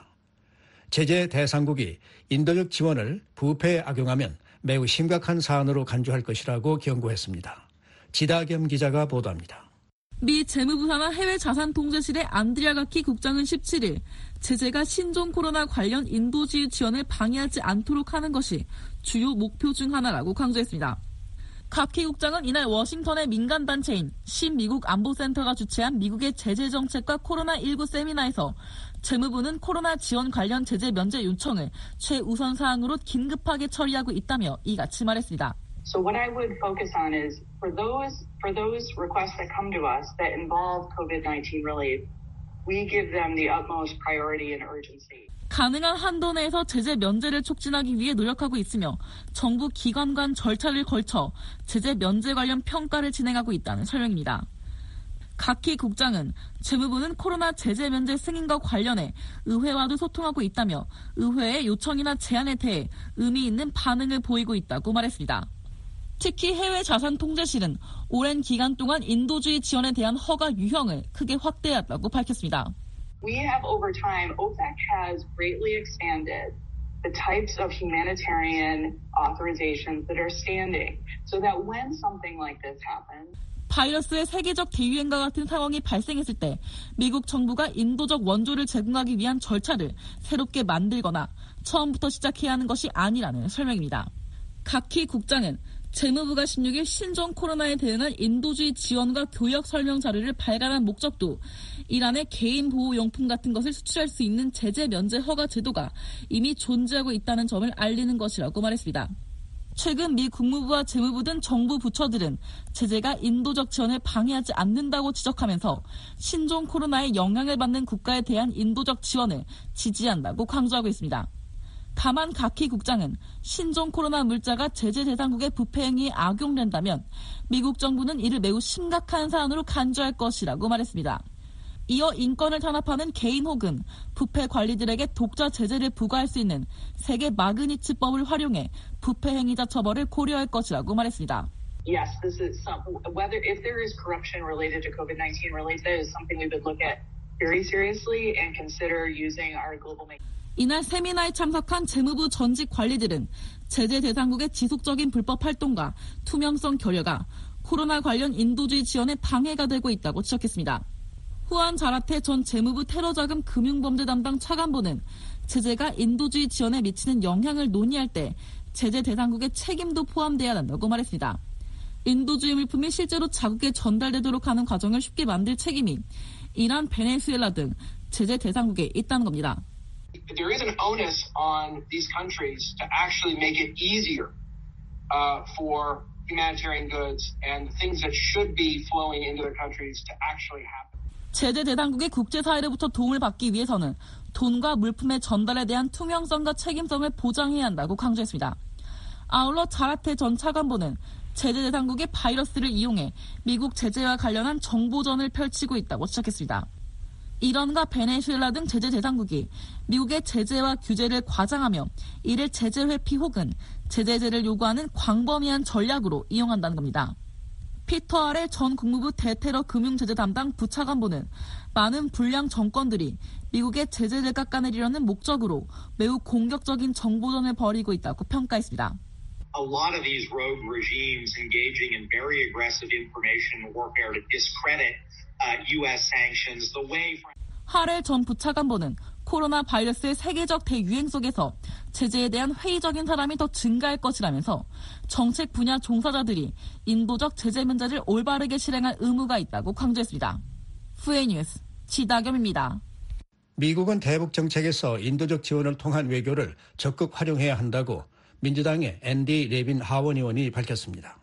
제재 대상국이 인도적 지원을 부패에 악용하면 매우 심각한 사안으로 간주할 것이라고 경고했습니다. 지다겸 기자가 보도합니다. 미 재무부 산하 해외자산통제실의 안드리아 가키 국장은 17일 제재가 신종 코로나 관련 인도주의 지원을 방해하지 않도록 하는 것이 주요 목표 중 하나라고 강조했습니다. 가키 국장은 이날 워싱턴의 민간단체인 신미국 안보센터가 주최한 미국의 제재정책과 코로나19 세미나에서 재무부는 코로나 지원 관련 제재 면제 요청을 최우선 사항으로 긴급하게 처리하고 있다며 이같이 말했습니다. So what I would focus on is for those requests that come to us that involve COVID-19 relief, we give them the utmost priority and urgency. 가능한 한도 내에서 제재 면제를 촉진하기 위해 노력하고 있으며 정부 기관 간 절차를 걸쳐 제재 면제 관련 평가를 진행하고 있다는 설명입니다. 가키 국장은 재무부는 코로나 제재 면제 승인과 관련해 의회와도 소통하고 있다며 의회의 요청이나 제안에 대해 의미 있는 반응을 보이고 있다고 말했습니다. 특히 해외자산통제실은 오랜 기간 동안 인도주의 지원에 대한 허가 유형을 크게 확대했다고 밝혔습니다. We have over time, OFAC has greatly expanded the types of humanitarian authorizations that are standing so that when something like this happens, 바이러스의 세계적 대유행과 같은 상황이 발생했을 때 미국 정부가 인도적 원조를 제공하기 위한 절차를 새롭게 만들거나 처음부터 시작해야 하는 것이 아니라는 설명입니다. 가키 국장은 재무부가 16일 신종 코로나에 대응한 인도주의 지원과 교역 설명 자료를 발간한 목적도 이란의 개인 보호용품 같은 것을 수출할 수 있는 제재 면제 허가 제도가 이미 존재하고 있다는 점을 알리는 것이라고 말했습니다. 최근 미 국무부와 재무부 등 정부 부처들은 제재가 인도적 지원을 방해하지 않는다고 지적하면서 신종 코로나에 영향을 받는 국가에 대한 인도적 지원을 지지한다고 강조하고 있습니다. 다만 가키 국장은 신종 코로나 물자가 제재 대상국의 부패 행위에 악용된다면 미국 정부는 이를 매우 심각한 사안으로 간주할 것이라고 말했습니다. 이어 인권을 탄압하는 개인 혹은 부패 관리들에게 독자 제재를 부과할 수 있는 세계 마그니츠법을 활용해 부패 행위자 처벌을 고려할 것이라고 말했습니다. yes, this is if there is corruption related to COVID-19 relief, that is something we would look at very seriously and consider using our global. 이날 세미나에 참석한 재무부 전직 관리들은 제재 대상국의 지속적인 불법 활동과 투명성 결여가 코로나 관련 인도주의 지원에 방해가 되고 있다고 지적했습니다. 후안 자라테 전 재무부 테러자금 금융범죄 담당 차관보는 제재가 인도주의 지원에 미치는 영향을 논의할 때 제재 대상국의 책임도 포함돼야 한다고 말했습니다. 인도주의 물품이 실제로 자국에 전달되도록 하는 과정을 쉽게 만들 책임이 이란, 베네수엘라 등 제재 대상국에 있다는 겁니다. There is an onus on these countries to actually make it easier for humanitarian goods and things that should be flowing into their countries to actually happen. 제재 대상국의 국제사회로부터 도움을 받기 위해서는 돈과 물품의 전달에 대한 투명성과 책임성을 보장해야 한다고 강조했습니다. 아울러 자라테 전 차관보는 제재 대상국의 바이러스를 이용해 미국 제재와 관련한 정보전을 펼치고 있다고 지적했습니다. 이란과 베네수엘라 등 제재 대상국이 미국의 제재와 규제를 과장하며 이를 제재 회피 혹은 제재제를 요구하는 광범위한 전략으로 이용한다는 겁니다. 피터 아레 전 국무부 대테러 금융제재 담당 부차관보는 많은 불량 정권들이 미국의 제재를 깎아내리려는 목적으로 매우 공격적인 정보전을 벌이고 있다고 평가했습니다. A lot of these rogue regimes engaging in very aggressive information warfare to discredit U.S. sanctions, the way. 하렐 전 부차관보는 코로나 바이러스의 세계적 대유행 속에서 제재에 대한 회의적인 사람이 더 증가할 것이라면서 정책 분야 종사자들이 인도적 제재 면제를 올바르게 실행할 의무가 있다고 강조했습니다. 후에 뉴스 지다겸입니다. 미국은 대북 정책에서 인도적 지원을 통한 외교를 적극 활용해야 한다고 민주당의 앤디 레빈 하원 의원이 밝혔습니다.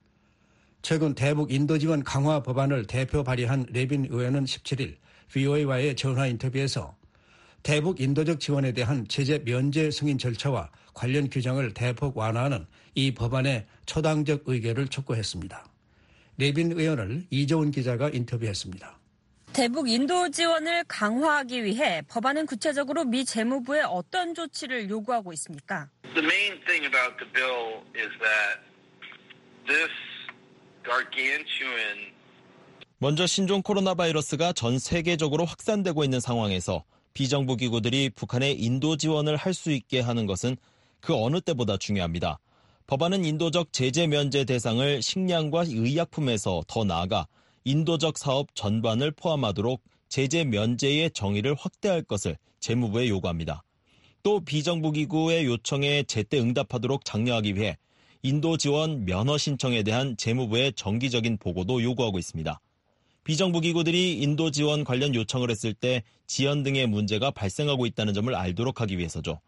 최근 대북 인도 지원 강화 법안을 대표 발의한 레빈 의원은 17일 VOA와의 전화 인터뷰에서 대북 인도적 지원에 대한 제재 면제 승인 절차와 관련 규정을 대폭 완화하는 이 법안의 초당적 의결을 촉구했습니다. 레빈 의원을 이정훈 기자가 인터뷰했습니다. 대북 인도 지원을 강화하기 위해 법안은 구체적으로 미 재무부에 어떤 조치를 요구하고 있습니까? The main thing about the bill is that this gargantuan 먼저 신종 코로나 바이러스가 전 세계적으로 확산되고 있는 상황에서 비정부 기구들이 북한에 인도 지원을 할 수 있게 하는 것은 그 어느 때보다 중요합니다. 법안은 인도적 제재 면제 대상을 식량과 의약품에서 더 나아가 인도적 사업 전반을 포함하도록 제재 면제의 정의를 확대할 것을 재무부에 요구합니다. 또 비정부 기구의 요청에 제때 응답하도록 장려하기 위해 인도 지원 면허 신청에 대한 재무부의 정기적인 보고도 요구하고 있습니다. 비정부 기구들이 인도 지원 관련 요청을 했을 때 지연 등의 문제가 발생하고 있다는 점을 알도록 하기 위해서죠.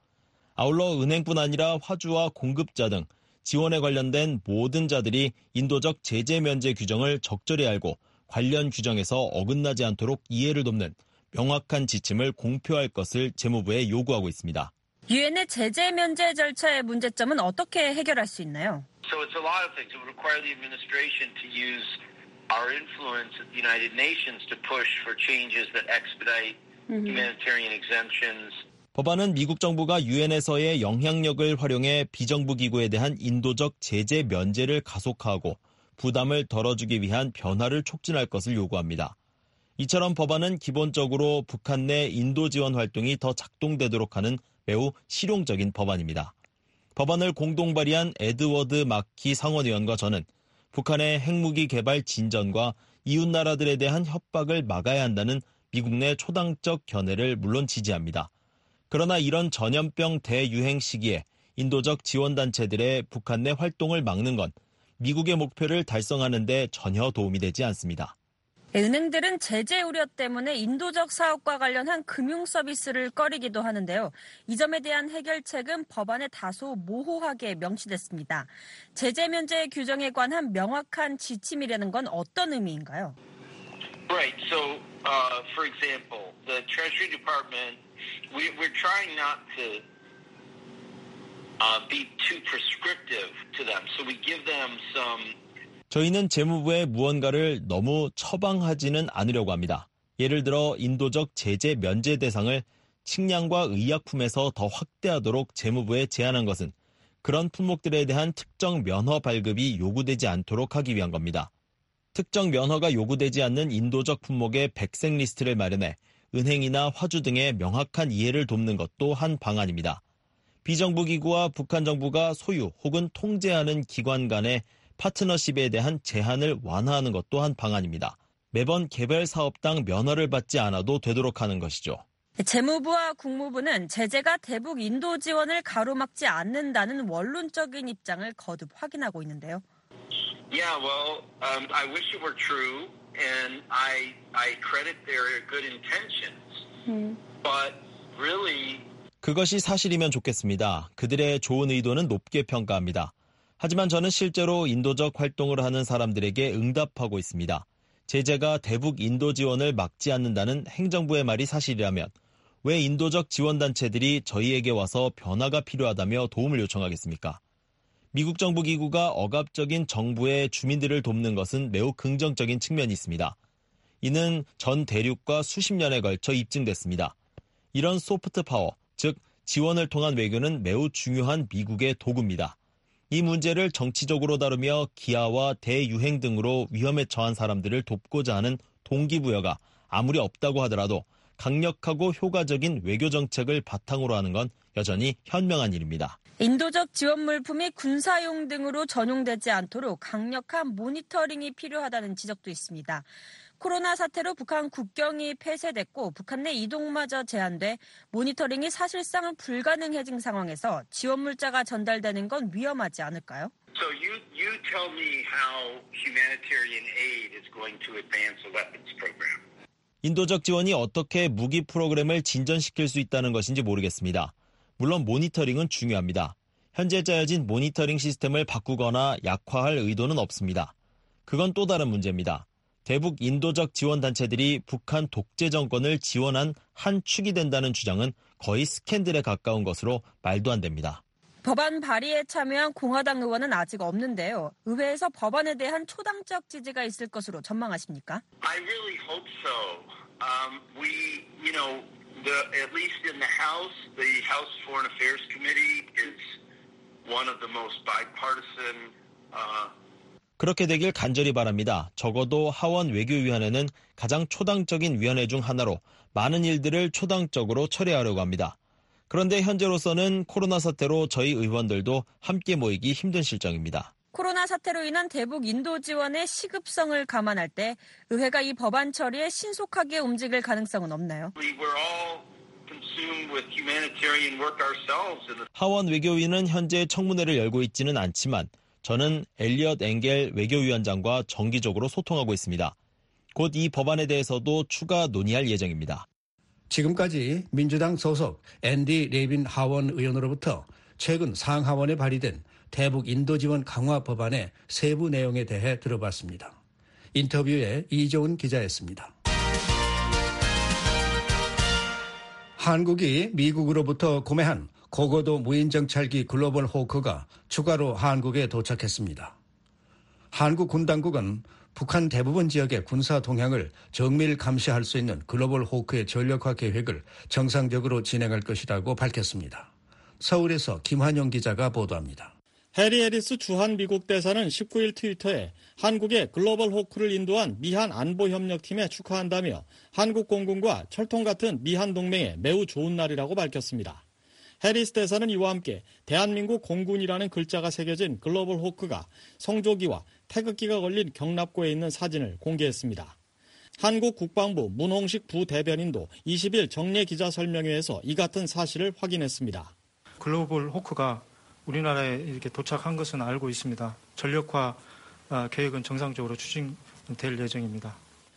아울러 은행뿐 아니라 화주와 공급자 등 지원에 관련된 모든 자들이 인도적 제재 면제 규정을 적절히 알고 관련 규정에서 어긋나지 않도록 이해를 돕는 명확한 지침을 공표할 것을 재무부에 요구하고 있습니다. 유엔의 제재 면제 절차의 문제점은 어떻게 해결할 수 있나요? So it's a lot of things. It would require the administration to use our influence at the United Nations to push for changes that expedite humanitarian exemptions. 법안은 미국 정부가 유엔에서의 영향력을 활용해 비정부 기구에 대한 인도적 제재 면제를 가속화하고 부담을 덜어주기 위한 변화를 촉진할 것을 요구합니다. 이처럼 법안은 기본적으로 북한 내 인도 지원 활동이 더 작동되도록 하는 매우 실용적인 법안입니다. 법안을 공동 발의한 에드워드 마키 상원의원과 저는 북한의 핵무기 개발 진전과 이웃나라들에 대한 협박을 막아야 한다는 미국 내 초당적 견해를 물론 지지합니다. 그러나 이런 전염병 대유행 시기에 인도적 지원단체들의 북한 내 활동을 막는 건 미국의 목표를 달성하는 데 전혀 도움이 되지 않습니다. 은행들은 제재 우려 때문에 인도적 사업과 관련한 금융 서비스를 꺼리기도 하는데요. 이 점에 대한 해결책은 법안에 다소 모호하게 명시됐습니다. 제재 면제 규정에 관한 명확한 지침이라는 건 어떤 의미인가요? Right. So, for example, the Treasury Department, we're trying not to be too prescriptive to them. So we give them some. 저희는 재무부에 무언가를 너무 처방하지는 않으려고 합니다. 예를 들어 인도적 제재 면제 대상을 식량과 의약품에서 더 확대하도록 재무부에 제안한 것은 그런 품목들에 대한 특정 면허 발급이 요구되지 않도록 하기 위한 겁니다. 특정 면허가 요구되지 않는 인도적 품목의 백색 리스트를 마련해 은행이나 화주 등의 명확한 이해를 돕는 것도 한 방안입니다. 비정부 기구와 북한 정부가 소유 혹은 통제하는 기관 간의 파트너십에 대한 제한을 완화하는 것도 한 방안입니다. 매번 개별 사업당 면허를 받지 않아도 되도록 하는 것이죠. 재무부와 국무부는 제재가 대북 인도 지원을 가로막지 않는다는 원론적인 입장을 거듭 확인하고 있는데요. Yeah, well, I wish it were true, and I credit their good intentions. But really, 그것이 사실이면 좋겠습니다. 그들의 좋은 의도는 높게 평가합니다. 하지만 저는 실제로 인도적 활동을 하는 사람들에게 응답하고 있습니다. 제재가 대북 인도 지원을 막지 않는다는 행정부의 말이 사실이라면 왜 인도적 지원단체들이 저희에게 와서 변화가 필요하다며 도움을 요청하겠습니까? 미국 정부 기구가 억압적인 정부의 주민들을 돕는 것은 매우 긍정적인 측면이 있습니다. 이는 전 대륙과 수십 년에 걸쳐 입증됐습니다. 이런 소프트 파워, 즉 지원을 통한 외교는 매우 중요한 미국의 도구입니다. 이 문제를 정치적으로 다루며 기아와 대유행 등으로 위험에 처한 사람들을 돕고자 하는 동기부여가 아무리 없다고 하더라도 강력하고 효과적인 외교 정책을 바탕으로 하는 건 여전히 현명한 일입니다. 인도적 지원 물품이 군사용 등으로 전용되지 않도록 강력한 모니터링이 필요하다는 지적도 있습니다. 코로나 사태로 북한 국경이 폐쇄됐고 북한 내 이동마저 제한돼 모니터링이 사실상 불가능해진 상황에서 지원 물자가 전달되는 건 위험하지 않을까요? So you tell me how humanitarian aid is going to advance a weapons program. 인도적 지원이 어떻게 무기 프로그램을 진전시킬 수 있다는 것인지 모르겠습니다. 물론 모니터링은 중요합니다. 현재 짜여진 모니터링 시스템을 바꾸거나 약화할 의도는 없습니다. 그건 또 다른 문제입니다. 대북 인도적 지원단체들이 북한 독재 정권을 지원한 한 축이 된다는 주장은 거의 스캔들에 가까운 것으로 말도 안 됩니다. 법안 발의에 참여한 공화당 의원은 아직 없는데요. 의회에서 법안에 대한 초당적 지지가 있을 것으로 전망하십니까? I really hope so. At least in the House Foreign Affairs Committee is one of the most bipartisan. 그렇게 되길 간절히 바랍니다. 적어도 하원 외교위원회는 가장 초당적인 위원회 중 하나로 많은 일들을 초당적으로 처리하려고 합니다. 그런데 현재로서는 코로나 사태로 저희 의원들도 함께 모이기 힘든 실정입니다. 코로나 사태로 인한 대북 인도 지원의 시급성을 감안할 때 의회가 이 법안 처리에 신속하게 움직일 가능성은 없나요? 하원 외교위는 현재 청문회를 열고 있지는 않지만 저는 엘리엇 엥겔 외교위원장과 정기적으로 소통하고 있습니다. 곧 이 법안에 대해서도 추가 논의할 예정입니다. 지금까지 민주당 소속 앤디 레빈 하원 의원으로부터 최근 상하원에 발의된 대북 인도 지원 강화 법안의 세부 내용에 대해 들어봤습니다. 인터뷰에 이종훈 기자였습니다. 한국이 미국으로부터 구매한 고고도 무인정찰기 글로벌 호크가 추가로 한국에 도착했습니다. 한국 군 당국은 북한 대부분 지역의 군사 동향을 정밀 감시할 수 있는 글로벌 호크의 전력화 계획을 정상적으로 진행할 것이라고 밝혔습니다. 서울에서 김환영 기자가 보도합니다. 해리 해리스 주한 미국 대사는 19일 트위터에 한국의 글로벌 호크를 인도한 미한 안보협력팀에 축하한다며 한국 공군과 철통 같은 미한 동맹에 매우 좋은 날이라고 밝혔습니다. 해리스 대사는 이와 함께 대한민국 공군이라는 글자가 새겨진 글로벌 호크가 성조기와 태극기가 걸린 경납고에 있는 사진을 공개했습니다. 한국 국방부 문홍식 부대변인도 20일 정례 기자 설명회에서 이 같은 사실을 확인했습니다. 글로벌 호크가 우리나라에 이렇게 도착한 것은 알고 있습니다. 전력화 계획은 정상적으로 추진될 예정입니다.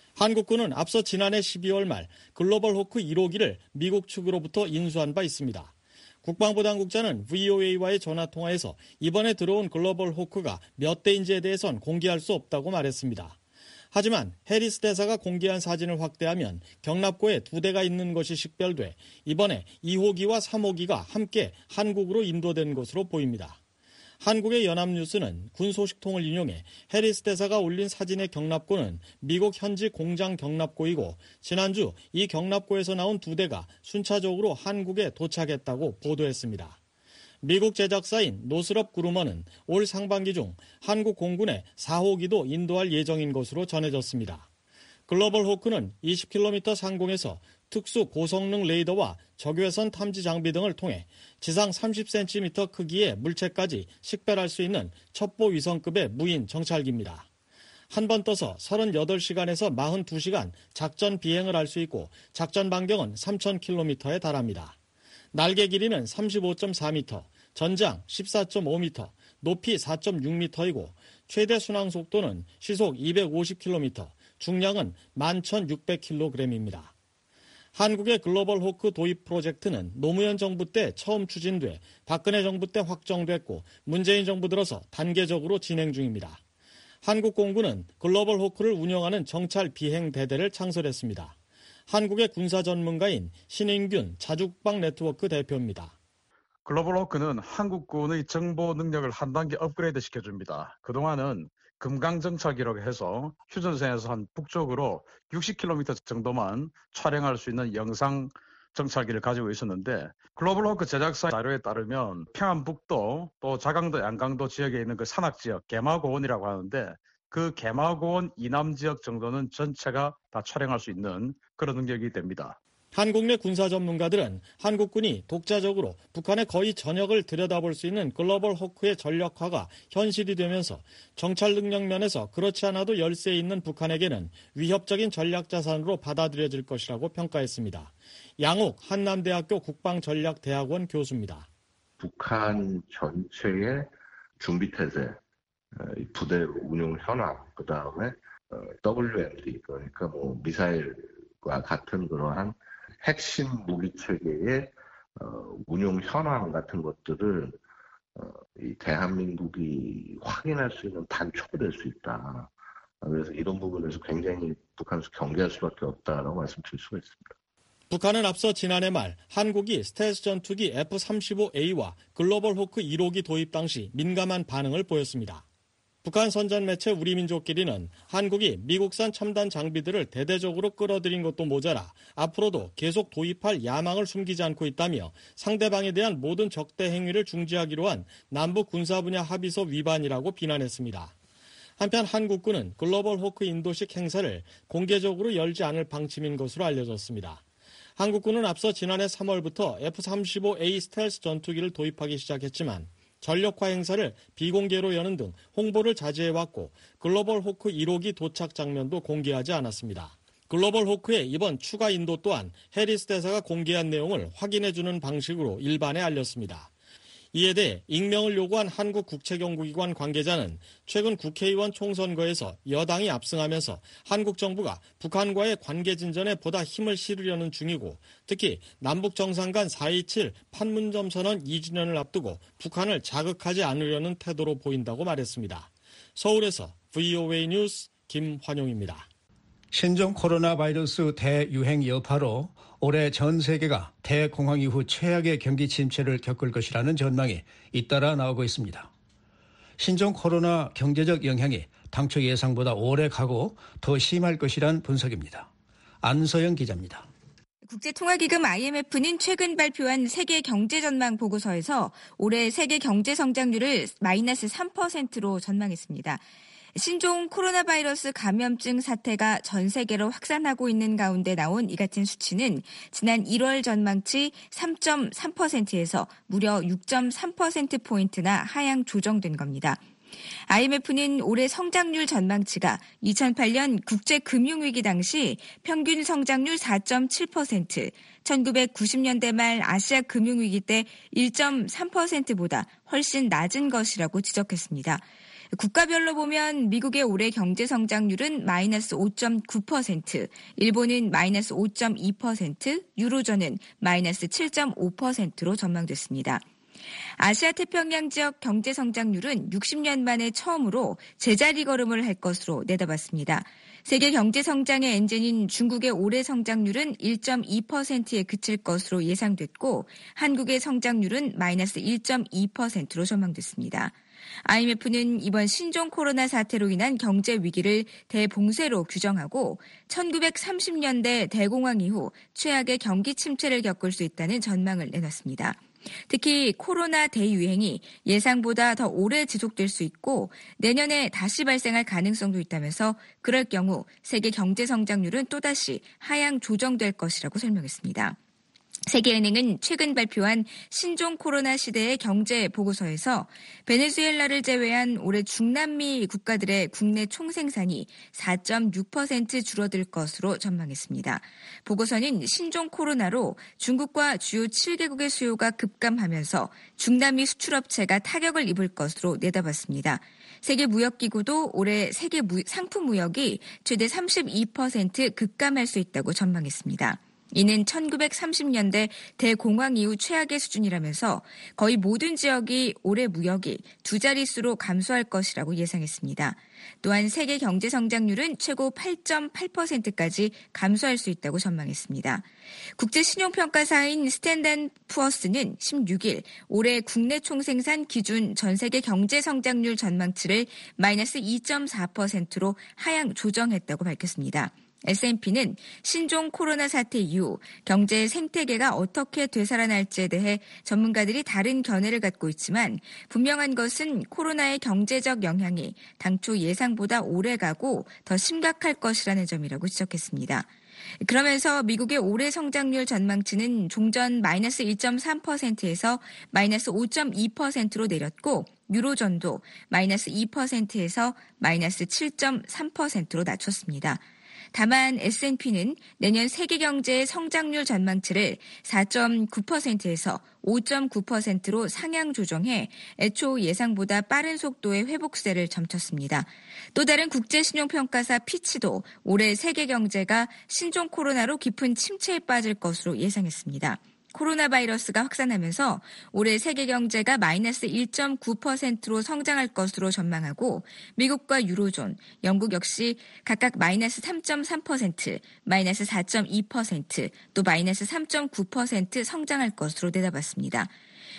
한국군은 앞서 지난해 12월 말 글로벌 호크 1호기를 미국 측으로부터 인수한 바 있습니다. 국방부 당국자는 VOA와의 전화통화에서 이번에 들어온 글로벌 호크가 몇 대인지에 대해선 공개할 수 없다고 말했습니다. 하지만 해리스 대사가 공개한 사진을 확대하면 경납고에 2대가 있는 것이 식별돼 이번에 2호기와 3호기가 함께 한국으로 인도된 것으로 보입니다. 한국의 연합뉴스는 군 소식통을 인용해 해리스 대사가 올린 사진의 경납고는 미국 현지 공장 경납고이고 지난주 이 경납고에서 나온 2대가 순차적으로 한국에 도착했다고 보도했습니다. 미국 제작사인 노스럽 그루머는 올 상반기 중 한국 공군의 4호기도 인도할 예정인 것으로 전해졌습니다. 글로벌 호크는 20km 상공에서 특수 고성능 레이더와 적외선 탐지 장비 등을 통해 지상 30cm 크기의 물체까지 식별할 수 있는 첩보 위성급의 무인 정찰기입니다. 한 번 떠서 38시간에서 42시간 작전 비행을 할 수 있고 작전 반경은 3,000km에 달합니다. 날개 길이는 35.4m, 전장 14.5m, 높이 4.6m이고 최대 순항 속도는 시속 250km, 중량은 11,600kg입니다. 한국의 글로벌 호크 도입 프로젝트는 노무현 정부 때 처음 추진돼 박근혜 정부 때 확정됐고 문재인 정부 들어서 단계적으로 진행 중입니다. 한국 공군은 글로벌 호크를 운영하는 정찰 비행 대대를 창설했습니다. 한국의 군사 전문가인 신인균 자주국방 네트워크 대표입니다. 글로벌 호크는 한국군의 정보 능력을 한 단계 업그레이드 시켜줍니다. 그동안은 금강정찰기라고 해서 휴전선에서 한 북쪽으로 60km 정도만 촬영할 수 있는 영상 정찰기를 가지고 있었는데 글로벌 호크 제작사 자료에 따르면 평안북도 또 자강도 양강도 지역에 있는 그 산악지역 개마고원이라고 하는데 그 개마고원 이남 지역 정도는 전체가 다 촬영할 수 있는 그런 능력이 됩니다. 한국 내 군사 전문가들은 한국군이 독자적으로 북한의 거의 전역을 들여다볼 수 있는 글로벌 호크의 전력화가 현실이 되면서 정찰 능력 면에서 그렇지 않아도 열세에 있는 북한에게는 위협적인 전략 자산으로 받아들여질 것이라고 평가했습니다. 양욱 한남대학교 국방전략대학원 교수입니다. 북한 전체의 준비태세, 부대 운용 현황, 그 다음에 WMD, 그러니까 미사일과 같은 그러한 핵심 무기 체계의 운용 현황 같은 것들을 이 대한민국이 확인할 수 있는 단초가 될 수 있다. 그래서 이런 부분에서 굉장히 북한에서 경계할 수밖에 없다라고 말씀드릴 수가 있습니다. 북한은 앞서 지난해 말 한국이 스텔스 전투기 F-35A와 글로벌 호크 1호기 도입 당시 민감한 반응을 보였습니다. 북한 선전 매체 우리민족끼리는 한국이 미국산 첨단 장비들을 대대적으로 끌어들인 것도 모자라 앞으로도 계속 도입할 야망을 숨기지 않고 있다며 상대방에 대한 모든 적대 행위를 중지하기로 한 남북 군사 분야 합의서 위반이라고 비난했습니다. 한편 한국군은 글로벌 호크 인도식 행사를 공개적으로 열지 않을 방침인 것으로 알려졌습니다. 한국군은 앞서 지난해 3월부터 F-35A 스텔스 전투기를 도입하기 시작했지만 전력화 행사를 비공개로 여는 등 홍보를 자제해왔고 글로벌 호크 1호기 도착 장면도 공개하지 않았습니다. 글로벌 호크의 이번 추가 인도 또한 해리스 대사가 공개한 내용을 확인해주는 방식으로 일반에 알렸습니다. 이에 대해 익명을 요구한 한국국책연구기관 관계자는 최근 국회의원 총선거에서 여당이 압승하면서 한국 정부가 북한과의 관계 진전에 보다 힘을 실으려는 중이고 특히 남북 정상 간 4.27 판문점 선언 2주년을 앞두고 북한을 자극하지 않으려는 태도로 보인다고 말했습니다. 서울에서 VOA 뉴스 김환용입니다. 신종 코로나 바이러스 대유행 여파로 올해 전 세계가 대공황 이후 최악의 경기 침체를 겪을 것이라는 전망이 잇따라 나오고 있습니다. 신종 코로나 경제적 영향이 당초 예상보다 오래 가고 더 심할 것이란 분석입니다. 안서영 기자입니다. 국제통화기금 IMF는 최근 발표한 세계 경제 전망 보고서에서 올해 세계 경제 성장률을 마이너스 3%로 전망했습니다. 신종 코로나 바이러스 감염증 사태가 전 세계로 확산하고 있는 가운데 나온 이 같은 수치는 지난 1월 전망치 3.3%에서 무려 6.3%포인트나 하향 조정된 겁니다. IMF는 올해 성장률 전망치가 2008년 국제금융위기 당시 평균 성장률 4.7%, 1990년대 말 아시아 금융위기 때 1.3%보다 훨씬 낮은 것이라고 지적했습니다. 국가별로 보면 미국의 올해 경제 성장률은 마이너스 5.9%, 일본은 마이너스 5.2%, 유로존은 마이너스 7.5%로 전망됐습니다. 아시아 태평양 지역 경제 성장률은 60년 만에 처음으로 제자리 걸음을 할 것으로 내다봤습니다. 세계 경제 성장의 엔진인 중국의 올해 성장률은 1.2%에 그칠 것으로 예상됐고 한국의 성장률은 마이너스 1.2%로 전망됐습니다. IMF는 이번 신종 코로나 사태로 인한 경제 위기를 대봉쇄로 규정하고 1930년대 대공황 이후 최악의 경기 침체를 겪을 수 있다는 전망을 내놨습니다. 특히 코로나 대유행이 예상보다 더 오래 지속될 수 있고 내년에 다시 발생할 가능성도 있다면서 그럴 경우 세계 경제 성장률은 또다시 하향 조정될 것이라고 설명했습니다. 세계은행은 최근 발표한 신종 코로나 시대의 경제 보고서에서 베네수엘라를 제외한 올해 중남미 국가들의 국내 총생산이 4.6% 줄어들 것으로 전망했습니다. 보고서는 신종 코로나로 중국과 주요 7개국의 수요가 급감하면서 중남미 수출업체가 타격을 입을 것으로 내다봤습니다. 세계무역기구도 올해 세계 상품 무역이 최대 32% 급감할 수 있다고 전망했습니다. 이는 1930년대 대공황 이후 최악의 수준이라면서 거의 모든 지역이 올해 무역이 두 자릿수로 감소할 것이라고 예상했습니다. 또한 세계 경제 성장률은 최고 8.8%까지 감소할 수 있다고 전망했습니다. 국제신용평가사인 스탠다드앤푸어스는 16일 올해 국내 총생산 기준 전 세계 경제 성장률 전망치를 마이너스 2.4%로 하향 조정했다고 밝혔습니다. S&P는 신종 코로나 사태 이후 경제 생태계가 어떻게 되살아날지에 대해 전문가들이 다른 견해를 갖고 있지만 분명한 것은 코로나의 경제적 영향이 당초 예상보다 오래가고 더 심각할 것이라는 점이라고 지적했습니다. 그러면서 미국의 올해 성장률 전망치는 종전 마이너스 1.3%에서 마이너스 5.2%로 내렸고 유로존도 마이너스 2%에서 마이너스 7.3%로 낮췄습니다. 다만 S&P는 내년 세계 경제의 성장률 전망치를 4.9%에서 5.9%로 상향 조정해 애초 예상보다 빠른 속도의 회복세를 점쳤습니다. 또 다른 국제신용평가사 피치도 올해 세계 경제가 신종 코로나로 깊은 침체에 빠질 것으로 예상했습니다. 코로나 바이러스가 확산하면서 올해 세계 경제가 마이너스 1.9%로 성장할 것으로 전망하고 미국과 유로존, 영국 역시 각각 마이너스 3.3%, 마이너스 4.2%, 또 마이너스 3.9% 성장할 것으로 내다봤습니다.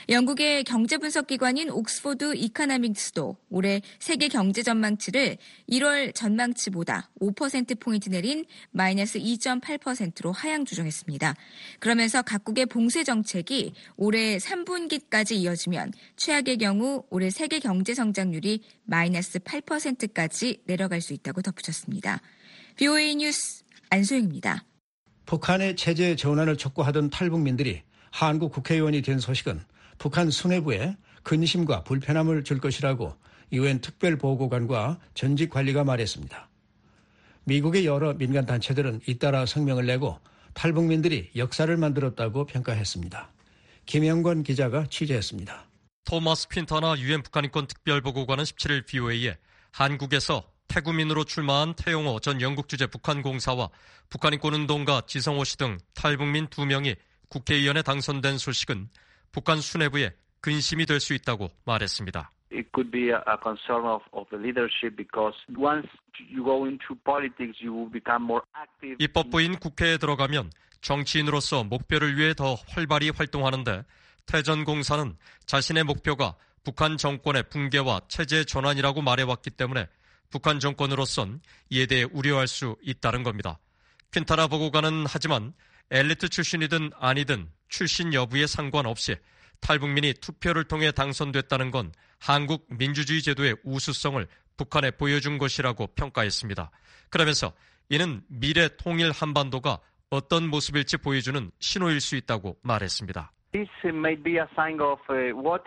영국의 경제 분석 기관인 옥스포드 이코노믹스도 올해 세계 경제 전망치를 1월 전망치보다 5%포인트 내린 마이너스 2.8%로 하향 조정했습니다. 그러면서 각국의 봉쇄 정책이 올해 3분기까지 이어지면 최악의 경우 올해 세계 경제 성장률이 마이너스 8%까지 내려갈 수 있다고 덧붙였습니다. VOA 뉴스 안소영입니다. 북한의 체제 전환을 촉구하던 탈북민들이 한국 국회의원이 된 소식은 북한 수뇌부에 근심과 불편함을 줄 것이라고 유엔 특별보고관과 전직 관리가 말했습니다. 미국의 여러 민간단체들은 잇따라 성명을 내고 탈북민들이 역사를 만들었다고 평가했습니다. 김영권 기자가 취재했습니다. 토마스 퀸타나 유엔 북한인권 특별보고관은 17일 VOA에 한국에서 태구민으로 출마한 태용호 전 영국 주재 북한 공사와 북한인권운동가 지성호 씨 등 탈북민 2명이 국회의원에 당선된 소식은 북한 수뇌부에 근심이 될 수 있다고 말했습니다. It could be a concern of the leadership because once you go into politics, you will become more active. 입법부인 국회에 들어가면 정치인으로서 목표를 위해 더 활발히 활동하는데 태전 공사는 자신의 목표가 북한 정권의 붕괴와 체제 전환이라고 말해왔기 때문에 북한 정권으로선 이에 대해 우려할 수 있다는 겁니다. 퀸타나 보고관은 하지만 엘리트 출신이든 아니든 출신 여부에 상관없이 탈북민이 투표를 통해 당선됐다는 건 한국 민주주의 제도의 우수성을 북한에 보여준 것이라고 평가했습니다. 그러면서 이는 미래 통일 한반도가 어떤 모습일지 보여주는 신호일 수 있다고 말했습니다. This may be a sign of what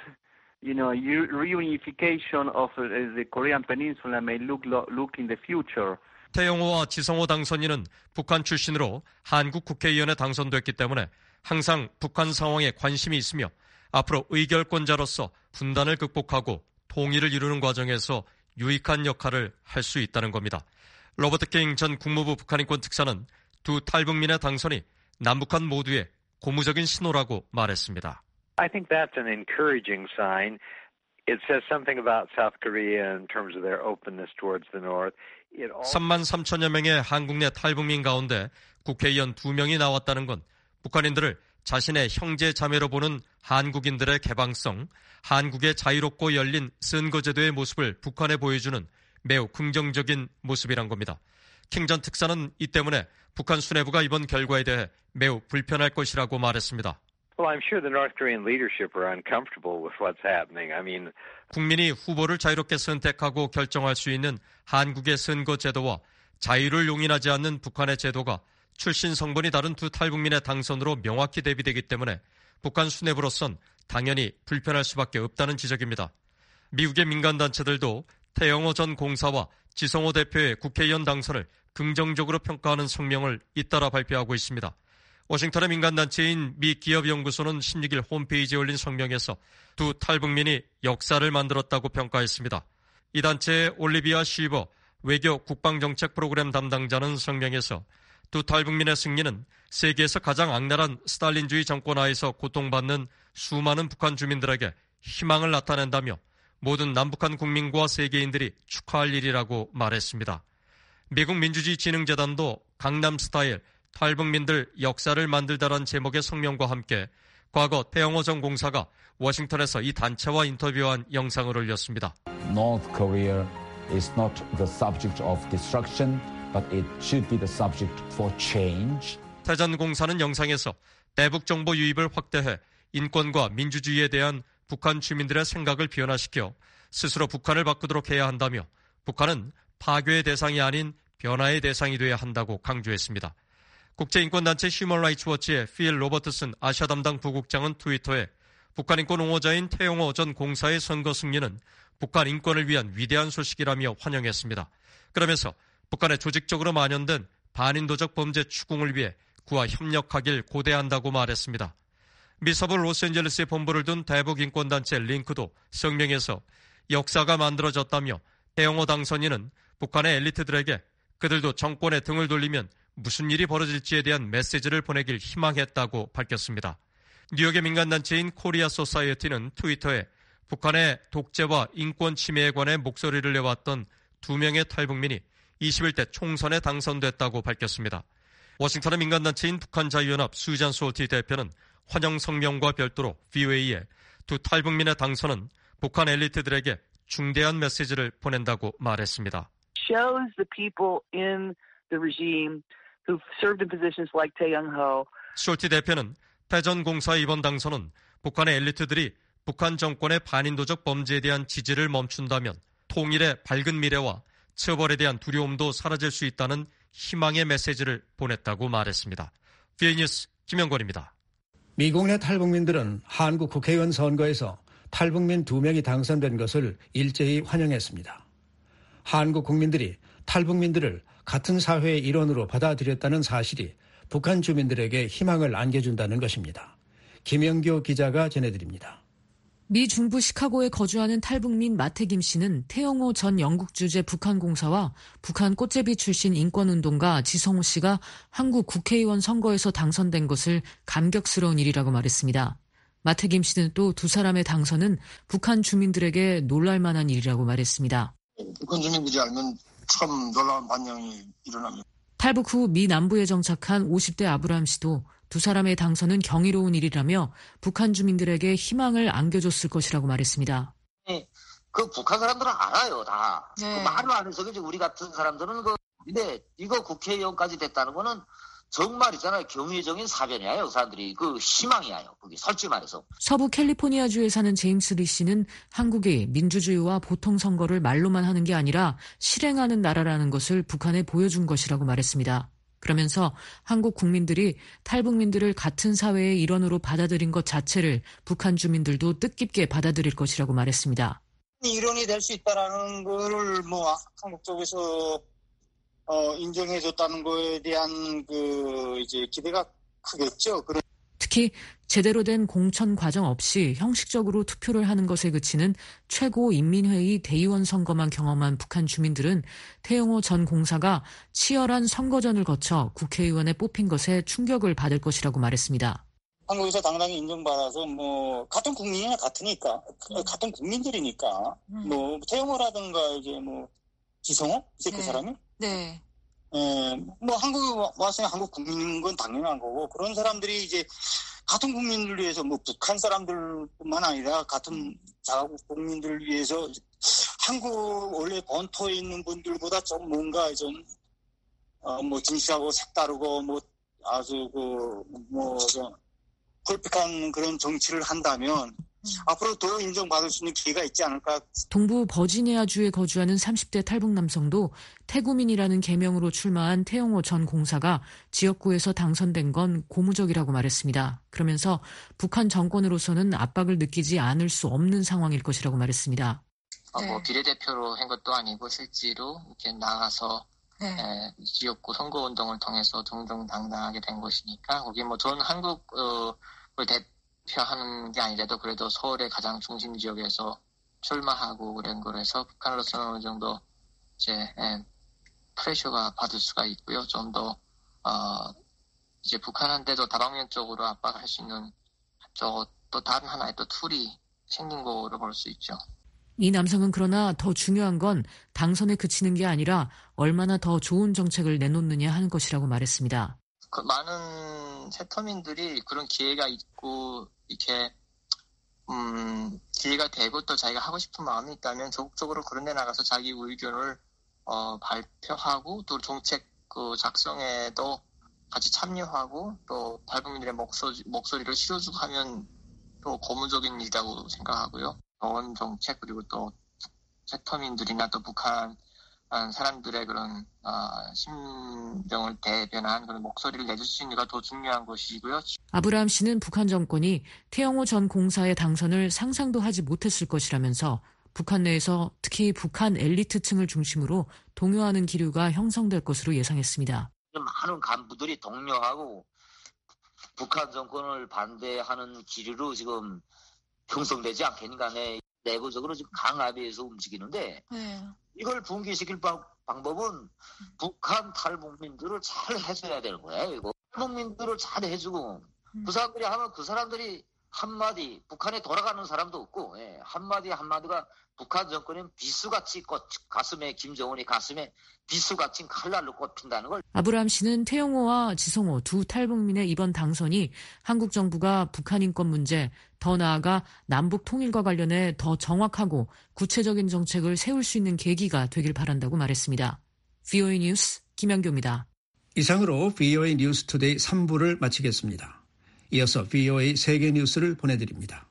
reunification of the Korean Peninsula may look in the future. 태영호와 지성호 당선인은 북한 출신으로 한국 국회의원에 당선됐기 때문에 항상 북한 상황에 관심이 있으며 앞으로 의결권자로서 분단을 극복하고 통일을 이루는 과정에서 유익한 역할을 할 수 있다는 겁니다. 로버트 킹 전 국무부 북한인권 특사는 두 탈북민의 당선이 남북한 모두의 고무적인 신호라고 말했습니다. I think that's an encouraging sign. It says something about South Korea in terms of their openness towards the North. 3만 3천여 명의 한국 내 탈북민 가운데 국회의원 2명이 나왔다는 건 북한인들을 자신의 형제 자매로 보는 한국인들의 개방성, 한국의 자유롭고 열린 선거제도의 모습을 북한에 보여주는 매우 긍정적인 모습이란 겁니다. 킹 전 특사는 이 때문에 북한 수뇌부가 이번 결과에 대해 매우 불편할 것이라고 말했습니다. Well, I'm sure the North Korean leadership are uncomfortable with what's happening. I mean, 국민이 후보를 자유롭게 선택하고 결정할 수 있는 한국의 선거 제도와 자유를 용인하지 않는 북한의 제도가 출신 성분이 다른 두 탈북민의 당선으로 명확히 대비되기 때문에 북한 수뇌부로선 당연히 불편할 수밖에 없다는 지적입니다. 미국의 민간단체들도 태영호 전 공사와 지성호 대표의 국회의원 당선을 긍정적으로 평가하는 성명을 잇따라 발표하고 있습니다. 워싱턴의 민간단체인 미 기업연구소는 16일 홈페이지에 올린 성명에서 두 탈북민이 역사를 만들었다고 평가했습니다. 이 단체의 올리비아 쉬버 외교 국방정책 프로그램 담당자는 성명에서 두 탈북민의 승리는 세계에서 가장 악랄한 스탈린주의 정권 하에서 고통받는 수많은 북한 주민들에게 희망을 나타낸다며 모든 남북한 국민과 세계인들이 축하할 일이라고 말했습니다. 미국 민주주의진흥재단도 강남스타일 탈북민들 역사를 만들다란 제목의 성명과 함께 과거 태영호 전 공사가 워싱턴에서 이 단체와 인터뷰한 영상을 올렸습니다. North Korea is not the subject of destruction, but it should be the subject for change. 태전 공사는 영상에서 대북 정보 유입을 확대해 인권과 민주주의에 대한 북한 주민들의 생각을 변화시켜 스스로 북한을 바꾸도록 해야 한다며 북한은 파괴의 대상이 아닌 변화의 대상이 돼야 한다고 강조했습니다. 국제인권단체 휴먼라이츠워치의 필 로버트슨 아시아 담당 부국장은 트위터에 북한 인권 옹호자인 태용호 전 공사의 선거 승리는 북한 인권을 위한 위대한 소식이라며 환영했습니다. 그러면서 북한에 조직적으로 만연된 반인도적 범죄 추궁을 위해 그와 협력하길 고대한다고 말했습니다. 미 서부 로스앤젤레스에 본부를 둔 대북 인권단체 링크도 성명에서 역사가 만들어졌다며 태용호 당선인은 북한의 엘리트들에게 그들도 정권에 등을 돌리면 무슨 일이 벌어질지에 대한 메시지를 보내길 희망했다고 밝혔습니다. 뉴욕의 민간단체인 코리아 소사이어티는 트위터에 북한의 독재와 인권 침해에 관해 목소리를 내왔던 2명의 탈북민이 21대 총선에 당선됐다고 밝혔습니다. 워싱턴의 민간단체인 북한자유연합 수잔 솔티 대표는 환영 성명과 별도로 VOA에 두 탈북민의 당선은 북한 엘리트들에게 중대한 메시지를 보낸다고 말했습니다. Shows the people in the regime who've served in positions like Tae Young-ho. 숄티 대표는 패전 공사 이번 당선은 북한의 엘리트들이 북한 정권의 반인도적 범죄에 대한 지지를 멈춘다면 통일의 밝은 미래와 처벌에 대한 두려움도 사라질 수 있다는 희망의 메시지를 보냈다고 말했습니다. VOA 뉴스 김영권입니다. 미국 내 탈북민들은 한국 국회의원 선거에서 탈북민 2명이 당선된 것을 일제히 환영했습니다. 한국 국민들이 탈북민들을 같은 사회의 일원으로 받아들였다는 사실이 북한 주민들에게 희망을 안겨준다는 것입니다. 김영교 기자가 전해드립니다. 미 중부 시카고에 거주하는 탈북민 마태김 씨는 태영호 전 영국 주재 북한 공사와 북한 꽃제비 출신 인권운동가 지성호 씨가 한국 국회의원 선거에서 당선된 것을 감격스러운 일이라고 말했습니다. 마태김 씨는 또 두 사람의 당선은 북한 주민들에게 놀랄만한 일이라고 말했습니다. 북한 주민들이 알면 참 놀라운 반영이 일어납니다. 탈북 후 미 남부에 정착한 50대 아브라함 씨도 두 사람의 당선은 경이로운 일이라며 북한 주민들에게 희망을 안겨줬을 것이라고 말했습니다. 그 북한 사람들은 알아요, 다. 네. 그 말을 안 해서 그지 우리 같은 사람들은 근데 이거 국회의원까지 됐다는 거는 정말 있잖아요. 경의적인 사변이에요. 사람들이 그 희망이에요. 그게 솔직히 말해서. 서부 캘리포니아주에 사는 제임스 리 씨는 한국이 민주주의와 보통 선거를 말로만 하는 게 아니라 실행하는 나라라는 것을 북한에 보여준 것이라고 말했습니다. 그러면서 한국 국민들이 탈북민들을 같은 사회의 일원으로 받아들인 것 자체를 북한 주민들도 뜻깊게 받아들일 것이라고 말했습니다. 일원이 될 수 있다라는 거를 한국 쪽에서 인정해줬다는 거에 대한 이제 기대가 크겠죠. 특히 제대로 된 공천 과정 없이 형식적으로 투표를 하는 것에 그치는 최고인민회의 대의원 선거만 경험한 북한 주민들은 태영호 전 공사가 치열한 선거전을 거쳐 국회의원에 뽑힌 것에 충격을 받을 것이라고 말했습니다. 한국에서 당당히 인정받아서 같은 국민이나 같으니까 같은 국민들이니까 태영호라든가 이제 지성호 이제 그 사람이 네. 한국에 왔으면 한국 국민인 건 당연한 거고 그런 사람들이 이제 같은 국민들 위해서 북한 사람들뿐만 아니라 같은 자국 국민들을 위해서 한국 원래 본토에 있는 분들보다 좀 뭔가 좀 진실하고 색다르고 아주 폴픽한 그런 정치를 한다면 앞으로 더 인정받을 수 있는 기회가 있지 않을까. 동부 버지니아주에 거주하는 30대 탈북 남성도 태구민이라는 계명으로 출마한 태영호 전 공사가 지역구에서 당선된 건 고무적이라고 말했습니다. 그러면서 북한 정권으로서는 압박을 느끼지 않을 수 없는 상황일 것이라고 말했습니다. 비례대표로 한 것도 아니고 실제로 이렇게 나가서 지역구 선거운동을 통해서 정정당당하게 된 것이니까 거기 전 한국을 대표하는 게 아니라도 그래도 서울의 가장 중심 지역에서 출마하고 그런 거라서 북한으로서는 어느 정도 이제 프레셔가 받을 수가 있고요. 좀 더 이제 북한한테도 다방면적으로 압박할 수 있는 또 다른 하나의 또 툴이 생긴 거로 볼 수 있죠. 이 남성은 그러나 더 중요한 건 당선에 그치는 게 아니라 얼마나 더 좋은 정책을 내놓느냐 하는 것이라고 말했습니다. 많은 세터민들이 그런 기회가 있고 이렇게 기회가 되고 또 자기가 하고 싶은 마음이 있다면 적극적으로 그런 데 나가서 자기 의견을 발표하고 또 정책 작성에도 같이 참여하고 또 탈북민들의 목소리를 실어주고 하면 또 고무적인 일이라고 생각하고요. 좋은 정책 그리고 또 세터민들이나 또 북한 사람들의 그런 심정을 대변한 그런 목소리를 내줄 수 있는 게 더 중요한 것이고요. 아브라함 씨는 북한 정권이 태영호 전 공사의 당선을 상상도 하지 못했을 것이라면서 북한 내에서 특히 북한 엘리트층을 중심으로 동요하는 기류가 형성될 것으로 예상했습니다. 많은 간부들이 동요하고 북한 정권을 반대하는 기류로 지금 형성되지 않겠는가 내부적으로 지금 강압에서 움직이는데 이걸 붕괴시킬 방법은 북한 탈북민들을 잘 해줘야 되는 거예요. 이거 탈북민들을 잘 해주고 그 사람들이 하면 그 사람들이 한마디 북한에 돌아가는 사람도 없고 한마디가 북한 정권은 비수같이 가슴에 김정은이 가슴에 비수같이 칼날로 꽂힌다는 걸. 아브라함 씨는 태영호와 지성호 두 탈북민의 이번 당선이 한국 정부가 북한 인권 문제, 더 나아가 남북 통일과 관련해 더 정확하고 구체적인 정책을 세울 수 있는 계기가 되길 바란다고 말했습니다. VOA 뉴스 김연교입니다. 이상으로 VOA 뉴스 투데이 3부를 마치겠습니다. 이어서 VOA 세계 뉴스를 보내드립니다.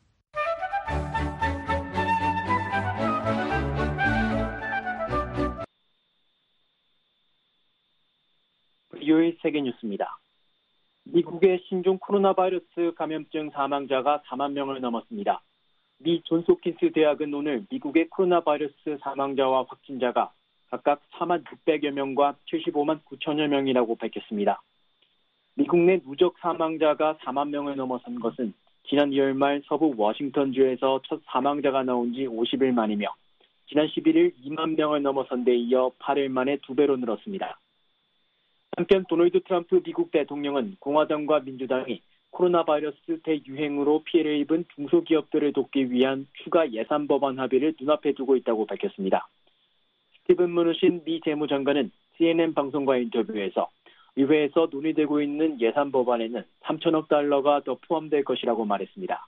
VOA 세계 뉴스입니다. 미국의 신종 코로나 바이러스 감염증 사망자가 4만 명을 넘었습니다. 미 존스홉킨스 대학은 오늘 미국의 코로나 바이러스 사망자와 확진자가 각각 4만 600여 명과 75만 9천여 명이라고 밝혔습니다. 미국 내 누적 사망자가 4만 명을 넘어선 것은 지난 2월 말 서부 워싱턴주에서 첫 사망자가 나온 지 50일 만이며 지난 11일 2만 명을 넘어선 데 이어 8일 만에 2배로 늘었습니다. 한편 도널드 트럼프 미국 대통령은 공화당과 민주당이 코로나 바이러스 대유행으로 피해를 입은 중소기업들을 돕기 위한 추가 예산 법안 합의를 눈앞에 두고 있다고 밝혔습니다. 스티븐 무누신 미 재무장관은 CNN 방송과 인터뷰에서 의회에서 논의되고 있는 예산 법안에는 3천억 달러가 더 포함될 것이라고 말했습니다.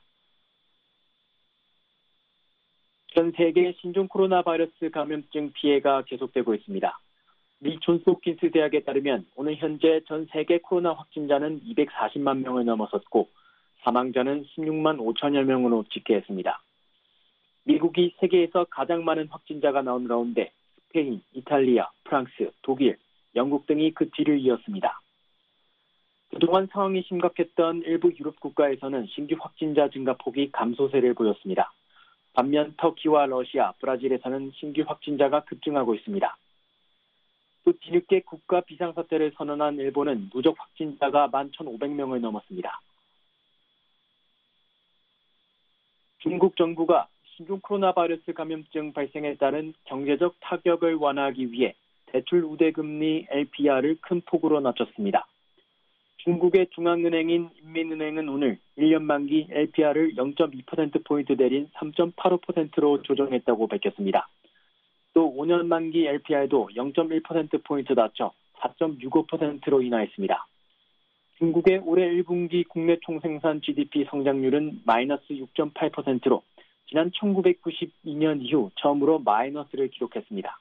전 세계 신종 코로나 바이러스 감염증 피해가 계속되고 있습니다. 미 존스홉킨스 대학에 따르면 오늘 현재 전 세계 코로나 확진자는 240만 명을 넘어섰고 사망자는 16만 5천여 명으로 집계했습니다. 미국이 세계에서 가장 많은 확진자가 나온 가운데 스페인, 이탈리아, 프랑스, 독일, 영국 등이 그 뒤를 이었습니다. 그동안 상황이 심각했던 일부 유럽 국가에서는 신규 확진자 증가폭이 감소세를 보였습니다. 반면 터키와 러시아, 브라질에서는 신규 확진자가 급증하고 있습니다. 또 뒤늦게 국가 비상사태를 선언한 일본은 누적 확진자가 11,500명을 넘었습니다. 중국 정부가 신종 코로나 바이러스 감염증 발생에 따른 경제적 타격을 완화하기 위해 대출 우대금리 LPR을 큰 폭으로 낮췄습니다. 중국의 중앙은행인 인민은행은 오늘 1년 만기 LPR을 0.2%포인트 내린 3.85%로 조정했다고 밝혔습니다. 또 5년 만기 LPR도 0.1%포인트 낮춰 4.65%로 인하했습니다. 중국의 올해 1분기 국내 총생산 GDP 성장률은 마이너스 6.8%로 지난 1992년 이후 처음으로 마이너스를 기록했습니다.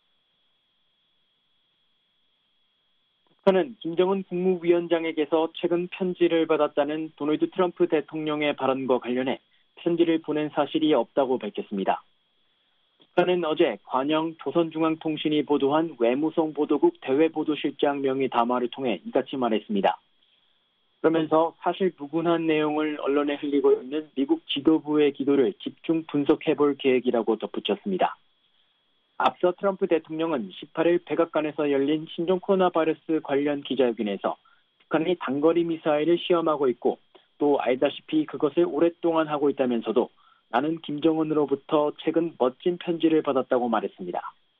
북한은 김정은 국무위원장에게서 최근 편지를 받았다는 도널드 트럼프 대통령의 발언과 관련해 편지를 보낸 사실이 없다고 밝혔습니다. 북한은 어제 관영 조선중앙통신이 보도한 외무성 보도국 대외보도실장 명의 담화를 통해 이같이 말했습니다. 그러면서 사실 무근한 내용을 언론에 흘리고 있는 미국 지도부의 기도를 집중 분석해볼 계획이라고 덧붙였습니다. 앞서 트럼프 대통령은 18일 백악관에서 열린 신종 코로나 바이러스 관련 기자회견에서 북한이 단거리 미사일을 시험하고 있고 또 알다시피 그것을 오랫동안 하고 있다면서도 나는 김정은으로부터 최근 멋진 편지를 받았다고 말했습니다.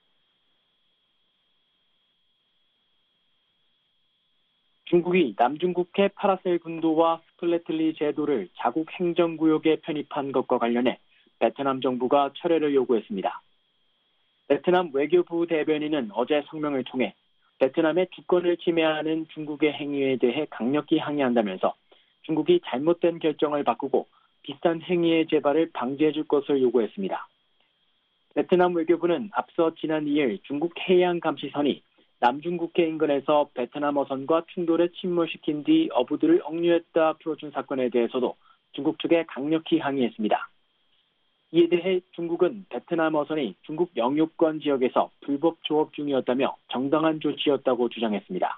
중국이 남중국해 파라셀 군도와 스플래틀리 제도를 자국 행정구역에 편입한 것과 관련해 베트남 정부가 철회를 요구했습니다. 베트남 외교부 대변인은 어제 성명을 통해 베트남의 주권을 침해하는 중국의 행위에 대해 강력히 항의한다면서 중국이 잘못된 결정을 바꾸고 비슷한 행위의 재발을 방지해 줄 것을 요구했습니다. 베트남 외교부는 앞서 지난 2일 중국 해양감시선이 남중국해 인근에서 베트남 어선과 충돌에 침몰시킨 뒤 어부들을 억류했다 풀어준 사건에 대해서도 중국 측에 강력히 항의했습니다. 이에 대해 중국은 베트남 어선이 중국 영유권 지역에서 불법 조업 중이었다며 정당한 조치였다고 주장했습니다.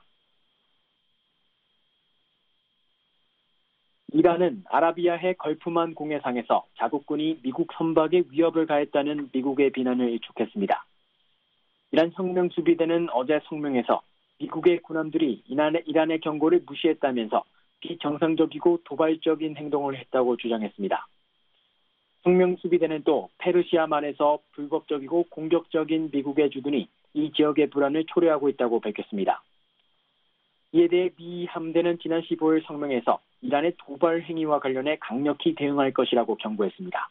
이란은 아라비아해 걸프만 공해상에서 자국군이 미국 선박에 위협을 가했다는 미국의 비난을 일축했습니다. 이란 혁명수비대는 어제 성명에서 미국의 군함들이 이란의 경고를 무시했다면서 비정상적이고 도발적인 행동을 했다고 주장했습니다. 혁명수비대는 또 페르시아만에서 불법적이고 공격적인 미국의 주둔이 이 지역의 불안을 초래하고 있다고 밝혔습니다. 이에 대해 미 함대는 지난 15일 성명에서 이란의 도발 행위와 관련해 강력히 대응할 것이라고 경고했습니다.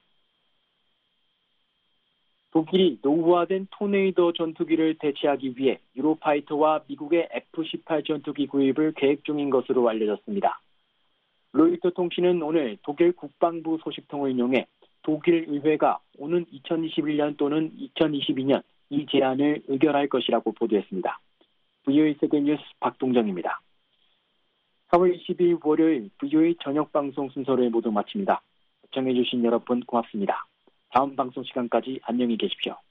독일이 노후화된 토네이도 전투기를 대체하기 위해 유로파이터와 미국의 F-18 전투기 구입을 계획 중인 것으로 알려졌습니다. 로이터 통신은 오늘 독일 국방부 소식통을 인용해 독일 의회가 오는 2021년 또는 2022년 이 제안을 의결할 것이라고 보도했습니다. VOA 세계뉴스 박동정입니다. 4월 22일 월요일 VOA 저녁 방송 순서를 모두 마칩니다. 시청해주신 여러분 고맙습니다. 다음 방송 시간까지 안녕히 계십시오.